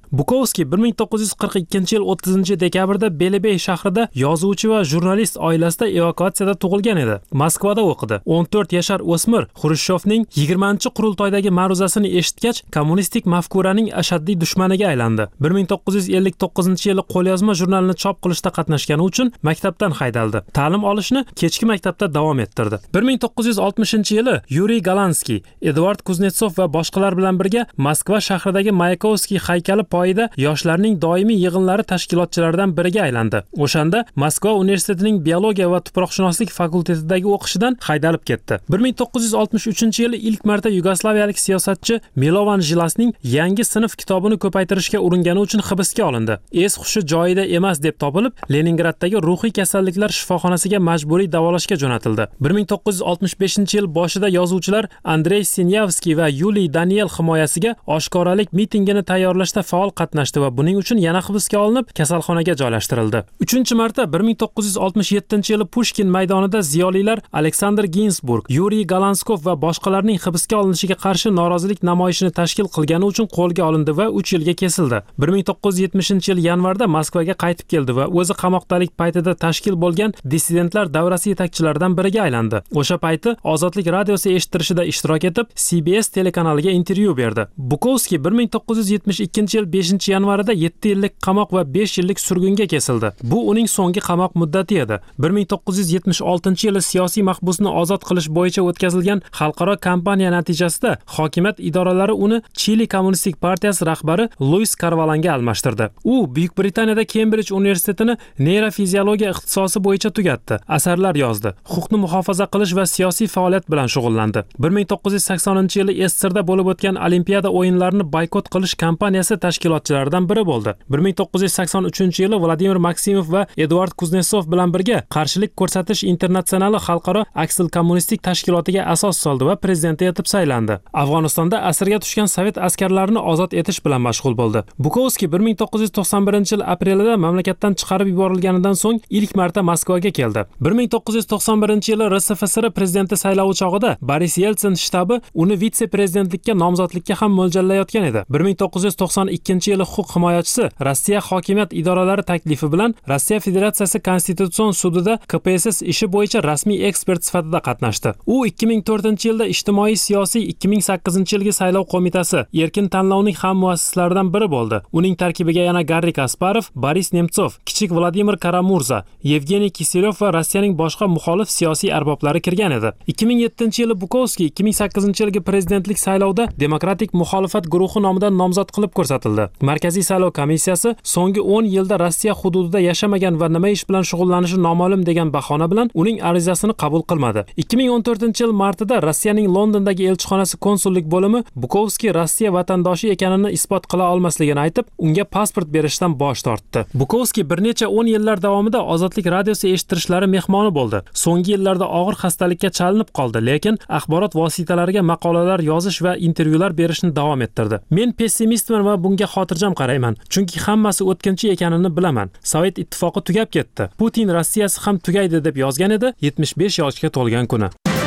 Bukovskiy bir ming to'qqiz yuz qirq ikkinchi yil o'ttizinchi dekabrda Belebey shahrida yozuvchi va jurnalist oilasida evakuatsiyada tug'ilgan edi. Moskvada o'qidi. o'n to'rt yashar o'smir Xrushchevning yigirmanchi qurultoydagi ma'ruzasini eshitgach, kommunistik mafkuraning ashaddiy dushmaniga aylandi. bir ming to'qqiz yuz ellik to'qqizinchi yili qo'lyozma jurnalni chop qilishda qatnashgani uchun maktabdan haydaldi. Ta'lim olishni kechki maktabda davom ettirdi. bir ming to'qqiz yuz oltmishinchi yili Yuriy Galanskiy, Eduard Kuznetsov va boshqalar bilan birga Moskva shahridagi Mayakovskiy haykali poyida yoshlarning doimiy yig'inlari tashkilotchilaridan biriga aylandi. O'shanda Moskva universitetining biologiya va tuproqshunoslik fakultetidagi o'qishidan haydalib ketdi. bir ming to'qqiz yuz oltmish uchinchi yili ilk marta yugoslaviyalik siyosatchi Milovan Jilasning yangi sinf kitobini ko'paytirishga uringani uchun hibsga olindi. Es hushi joyida emas deb topilib, Leningraddagi ruhiy kasalliklar shifoxonasiga majburiy davolashga jo'natildi. bir ming to'qqiz yuz oltmish beshinchi yil boshida yozuvchilar Andrey Sinyavskiy va Yuliy Daniel himoyasiga oshkoralik mitingini tayyorlashda faol qatnashdi va buning uchun yana hibsga olinib, kasalxonaga joylashtirildi. uchinchi marta bir ming to'qqiz yuz oltmish yettinchi yili Pushkin maydonida ziyolilar Aleksandr Ginsburg, Yuriy Galanskov va boshqalarning hibsga olinishiga qarshi norozilik namoyishini tashkil qilgani uchun qo'lga olindi va uch yilga kesildi. bir ming to'qqiz yuz yetmishinchi yil yanvarda Moskvaga qaytib keldi va o'zi qamoqdalik paytida tashkil bo'lgan dissidentlar davrasi yetakchilaridan biriga aylandi. O'sha payti Ozodlik radiosi eshittirishida ishtirok etib, C B S telekanaliga intervyu berdi. Bukovskiy bir ming to'qqiz yuz yetmish ikkinchi yil beshinchi yanvarida yetti yillik qamoq va besh yillik surgunga kesildi. Bu uning so'nggi qamoq muddati edi. bir ming to'qqiz yuz yetmish oltinchi yili siyosiy mahbusni ozod qilish bo'yicha o'tkazilgan xalqaro kampaniya natijasida hokimiyat idoralari uni Chili Kommunistik partiyasi rahbari Luis Carvalanga almashtirdi. U Buyuk Britaniyada Kembrij universitetini neyrofiziologiya ixtisosi bo'yicha tugatdi. Asarlar yozdi. Huquqni muhofaza qilish va siyosiy faoliyat bilan shug'ullandi. bir ming to'qqiz yuz saksoninchi yili Estirda bo'lib o'tgan Olimpiada o'yinlarini boykot qilish kampaniyasi tashkilotchilaridan biri bo'ldi. bir ming to'qqiz yuz sakson uchinchi yili Vladimir Maksimov va Eduard Kuznetsov bilan birga Qarshilik ko'rsatish internatsionali xalqaro aksil kommunistik tashkilotiga asos soldi va prezidenti etib saylandi. Afg'onistonda asirga tushgan sovet askarlarini ozod etish bilan mashg'ul bo'ldi. Bukovskiy bir ming to'qqiz yuz to'qson birinchi yil aprelida mamlakatdan chiqarib yuborilganidan so'ng ilk marta Moskvaga keldi. bir ming to'qqiz yuz to'qson birinchi yili R S F S R prezidenti saylovi chog'ida Boris Yeltsin shtabi uni vitse-prezidentlikka nomzodlikka ham mo'ljallayotgan edi. bir ming to'qqiz yuz to'qson ikkinchi yili huquq himoyachisi Rossiya hokimiyat idoralari taklifi bilan Rossiya Federatsiyasi Konstitutsion sudida K P S S ishi bo'yicha rasmiy ekspert sifatida qatnashdi. U ikki ming to'rtinchi yilda ijtimoiy siyosiy ikki ming sakkizinchi yilgi saylov qo'mitasi erkin tanlovning ham muassislaridan biri bo'ldi. Uning tarkibiga yana Garri Kasparov, Boris Nemtsov, kichik Vladimir Karamurza, Yevgeniy Kiselyov va Rossiyaning boshqa muxolif siyosiy arboblari kirgan edi. ikki ming yettinchi yili Bukovskiy ikki ming sakkizinchi yilgi prezidentlik saylovida Demokratik muxolifat guruhi nomidan nomzod qilib ko'rsatildi. Markaziy saylov komissiyasi so'nggi o'n yilda Rossiya hududida yashamagan va nima ish bilan shug'ullanishi noma'lum degan bahona bilan uning arizasini qabul qilmadi. ikki ming o'n to'rtinchi yil martida Rossiyaning Londondagi elchixonasi konsullik bo'limi Bukovskiy Rossiya vatandoshi ekanini isbot qila olmasligini aytib, unga pasport berishdan bosh tortdi. Bukovskiy bir necha o'n yillar davomida Ozodlik radiosi eshittirishlari mehmoni bo'ldi. So'nggi yillarda og'ir xastalikka chalinib qoldi, lekin axborot vositalariga maqolalar yozish va intervyular berishni davom ettirdi. Men pessimistman va bunga xotirjam qarayman, chunki hammasi o'tkinchi ekanini bilaman. Sovet ittifoqi tugab ketdi. Putin Rossiyasi ham tugaydi deb yozgan edi yetmish besh yoshga to'lgan kuni.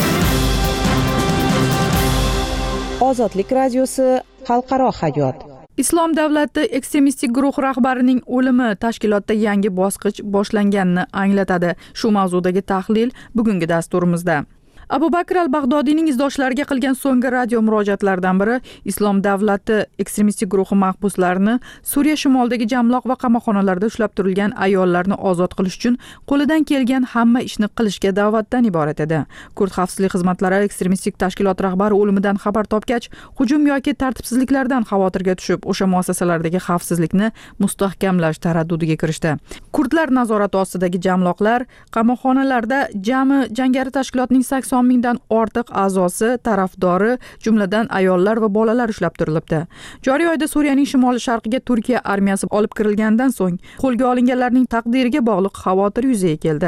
Ozodlik radiosi xalqaro hayot. Islom davlati ekstremistik guruh rahbarining o'limi tashkilotda yangi bosqich boshlanganini anglatadi. Shu mavzudagi tahlil bugungi dasturimizda. Abu Bakr al-Bag'dodiyning izdoshlariga qilgan so'nggi radio murojaatlaridan biri Islom davlati ekstremistik guruhi mahbuslarini Suriya shimolidagi jamloq va qamoqxonalarda ushlab turilgan ayollarni ozod qilish uchun qo'lidan kelgan hamma ishni qilishga da'vatdan iborat edi. Kurd xavfsizlik xizmatlari ekstremistik tashkilot rahbari o'limidan xabar topgach, hujum yoki tartibsizliklardan xavotirga tushib, o'sha muassasalardagi xavfsizlikni mustahkamlash taraddudiga kirishdi. Kurdlar nazorati ostidagi jamloqlar, qamoqxonalarda jami jangari tashkilotning sakson mingdan ortiq a'zosi, tarafdori, jumladan ayollar va bolalar ushlab turilibdi. Joriy oyda Suriyaning shimoli sharqiga Turkiya armiyasi olib kirilgandan so'ng qo'lga olinganlarning taqdiriga bog'liq xavotir yuzaga keldi.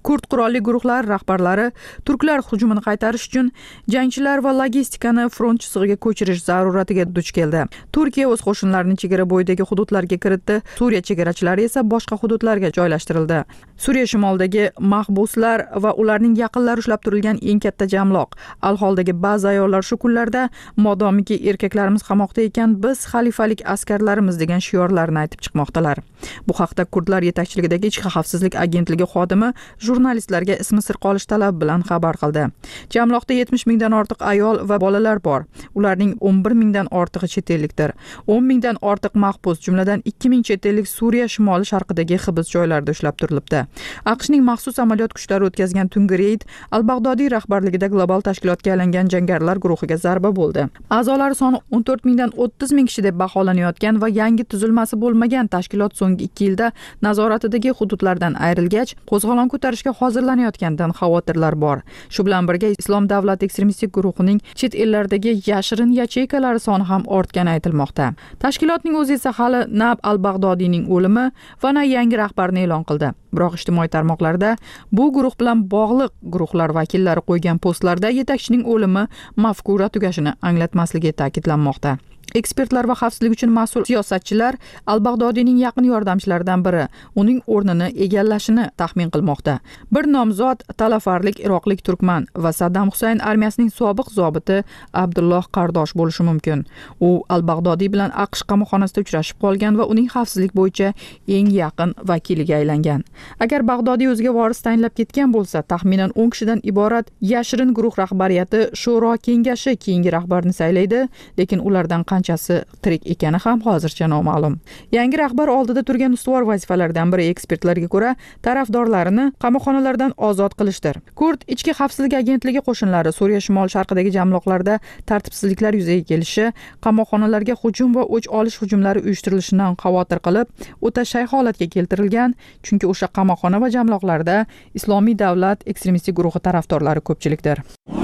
kurd qurolli guruhlari rahbarlari turklar hujumini qaytarish uchun jangchilar va logistikani front chizig'iga ko'chirish zaruratiga duch keldi. Turkiya o'z qo'shinlarini chegara bo'yidagi hududlarga kiritdi, Suriya chegarachilari esa boshqa hududlarga joylashtirildi. Suriya shimolidagi mahbuslar va ularning yaqinlari ushlab turilgan eng katta jamloq. Al-Holdagi ba'zi ayollar shu kunlarda modomiki erkaklarimiz qamoqda ekan, biz xalifalik askarlarimiz degan shiorlarni aytib chiqmoqdalar. Bu haqda kurdlar yetakchiligidagi ichki xavfsizlik agentligi xodimi jurnalistlarga ismi sir qolish talabi bilan xabar qildi. Jamloqda yetmish mingdan ortiq ayol va bolalar bor. Ularning o'n bir mingdan ortig'i chet ellikdir. o'n mingdan ortiq mahbus, jumladan ikki ming chet ellik Suriya shimoli sharqidagi hibs joylarida ushlab turilibdi. AQShning maxsus amaliyot kuchlari o'tkazgan tungi reyd Al-Bag'dodiy rahbarligida global tashkilotga aylangan jangarilar guruhiga zarba bo'ldi. A'zolari soni o'n to'rt mingdan o'ttiz ming kishi deb baholanayotgan va yangi tuzilmasi bo'lmagan tashkilot so'nggi ikki yilda nazoratidagi hududlardan ayrilgach, qo'zg'olon ko'tarishga hozirlanayotganidan xavotirlar bor. Shu bilan birga Islom davlat ekstremistik guruhining chet ellardagi yashirin yacheykalari soni ham ortgani aytilmoqda. Tashkilotning o'zi esa hali na Al-Bag'dodiyning o'limi va na yangi rahbarni e'lon qildi. Biroq ijtimoiy tarmoqlarda bu guruh bilan bog'liq guruhlar vakillari qo'ygan postlarda yetakchining o'limi mafkura tugashini anglatmasligi ta'kidlanmoqda. Ekspertlar va xavfsizlik uchun mas'ul siyosatchilar Al-Bag'dodiyning yaqin yordamchilaridan biri uning o'rnini egallashini taxmin qilmoqda. Bir nomzod talafarlik iroqlik turkman va Saddam Husayn armiyasining sobiq zobiti Abdulloh Qardosh bo'lishi mumkin. U Al-Bag'dodiy bilan AQSh qamoqxonasida uchrashib qolgan va uning xavfsizlik bo'yicha eng yaqin vakiliga aylangan. Agar Bag'dodiy o'ziga voris tayinlab ketgan bo'lsa, taxminan o'n kishidan iborat yashirin guruh rahbariyati shuro kengashi keyingi rahbarni saylaydi, lekin ulardan qanchasi tirik ekani ham hozircha noma'lum. Yangi rahbar oldida turgan ustuvor vazifalardan biri ekspertlarga ko'ra tarafdorlarini qamoqxonalardan ozod qilishdir. Kurd ichki xavfsizlik agentligi qo'shinlari Suriya shimol sharqidagi jamloqlarda tartibsizliklar yuzaga kelishi, qamoqxonalarga hujum va o'ch olish hujumlari uyushtirilishidan xavotir qilib, o'ta shay holatga keltirilgan, chunki o'sha qamoqxona va jamloqlarda Islomiy davlat ekstremistik guruhi tarafdorlari ko'pchilikdir.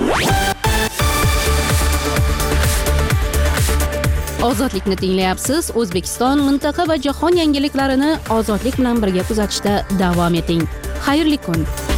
Ozodlikni tinglayapsiz. O'zbekiston, mintaqa va jahon yangiliklarini ozodlik bilan birga kuzatishda davom eting. Xayrli kun.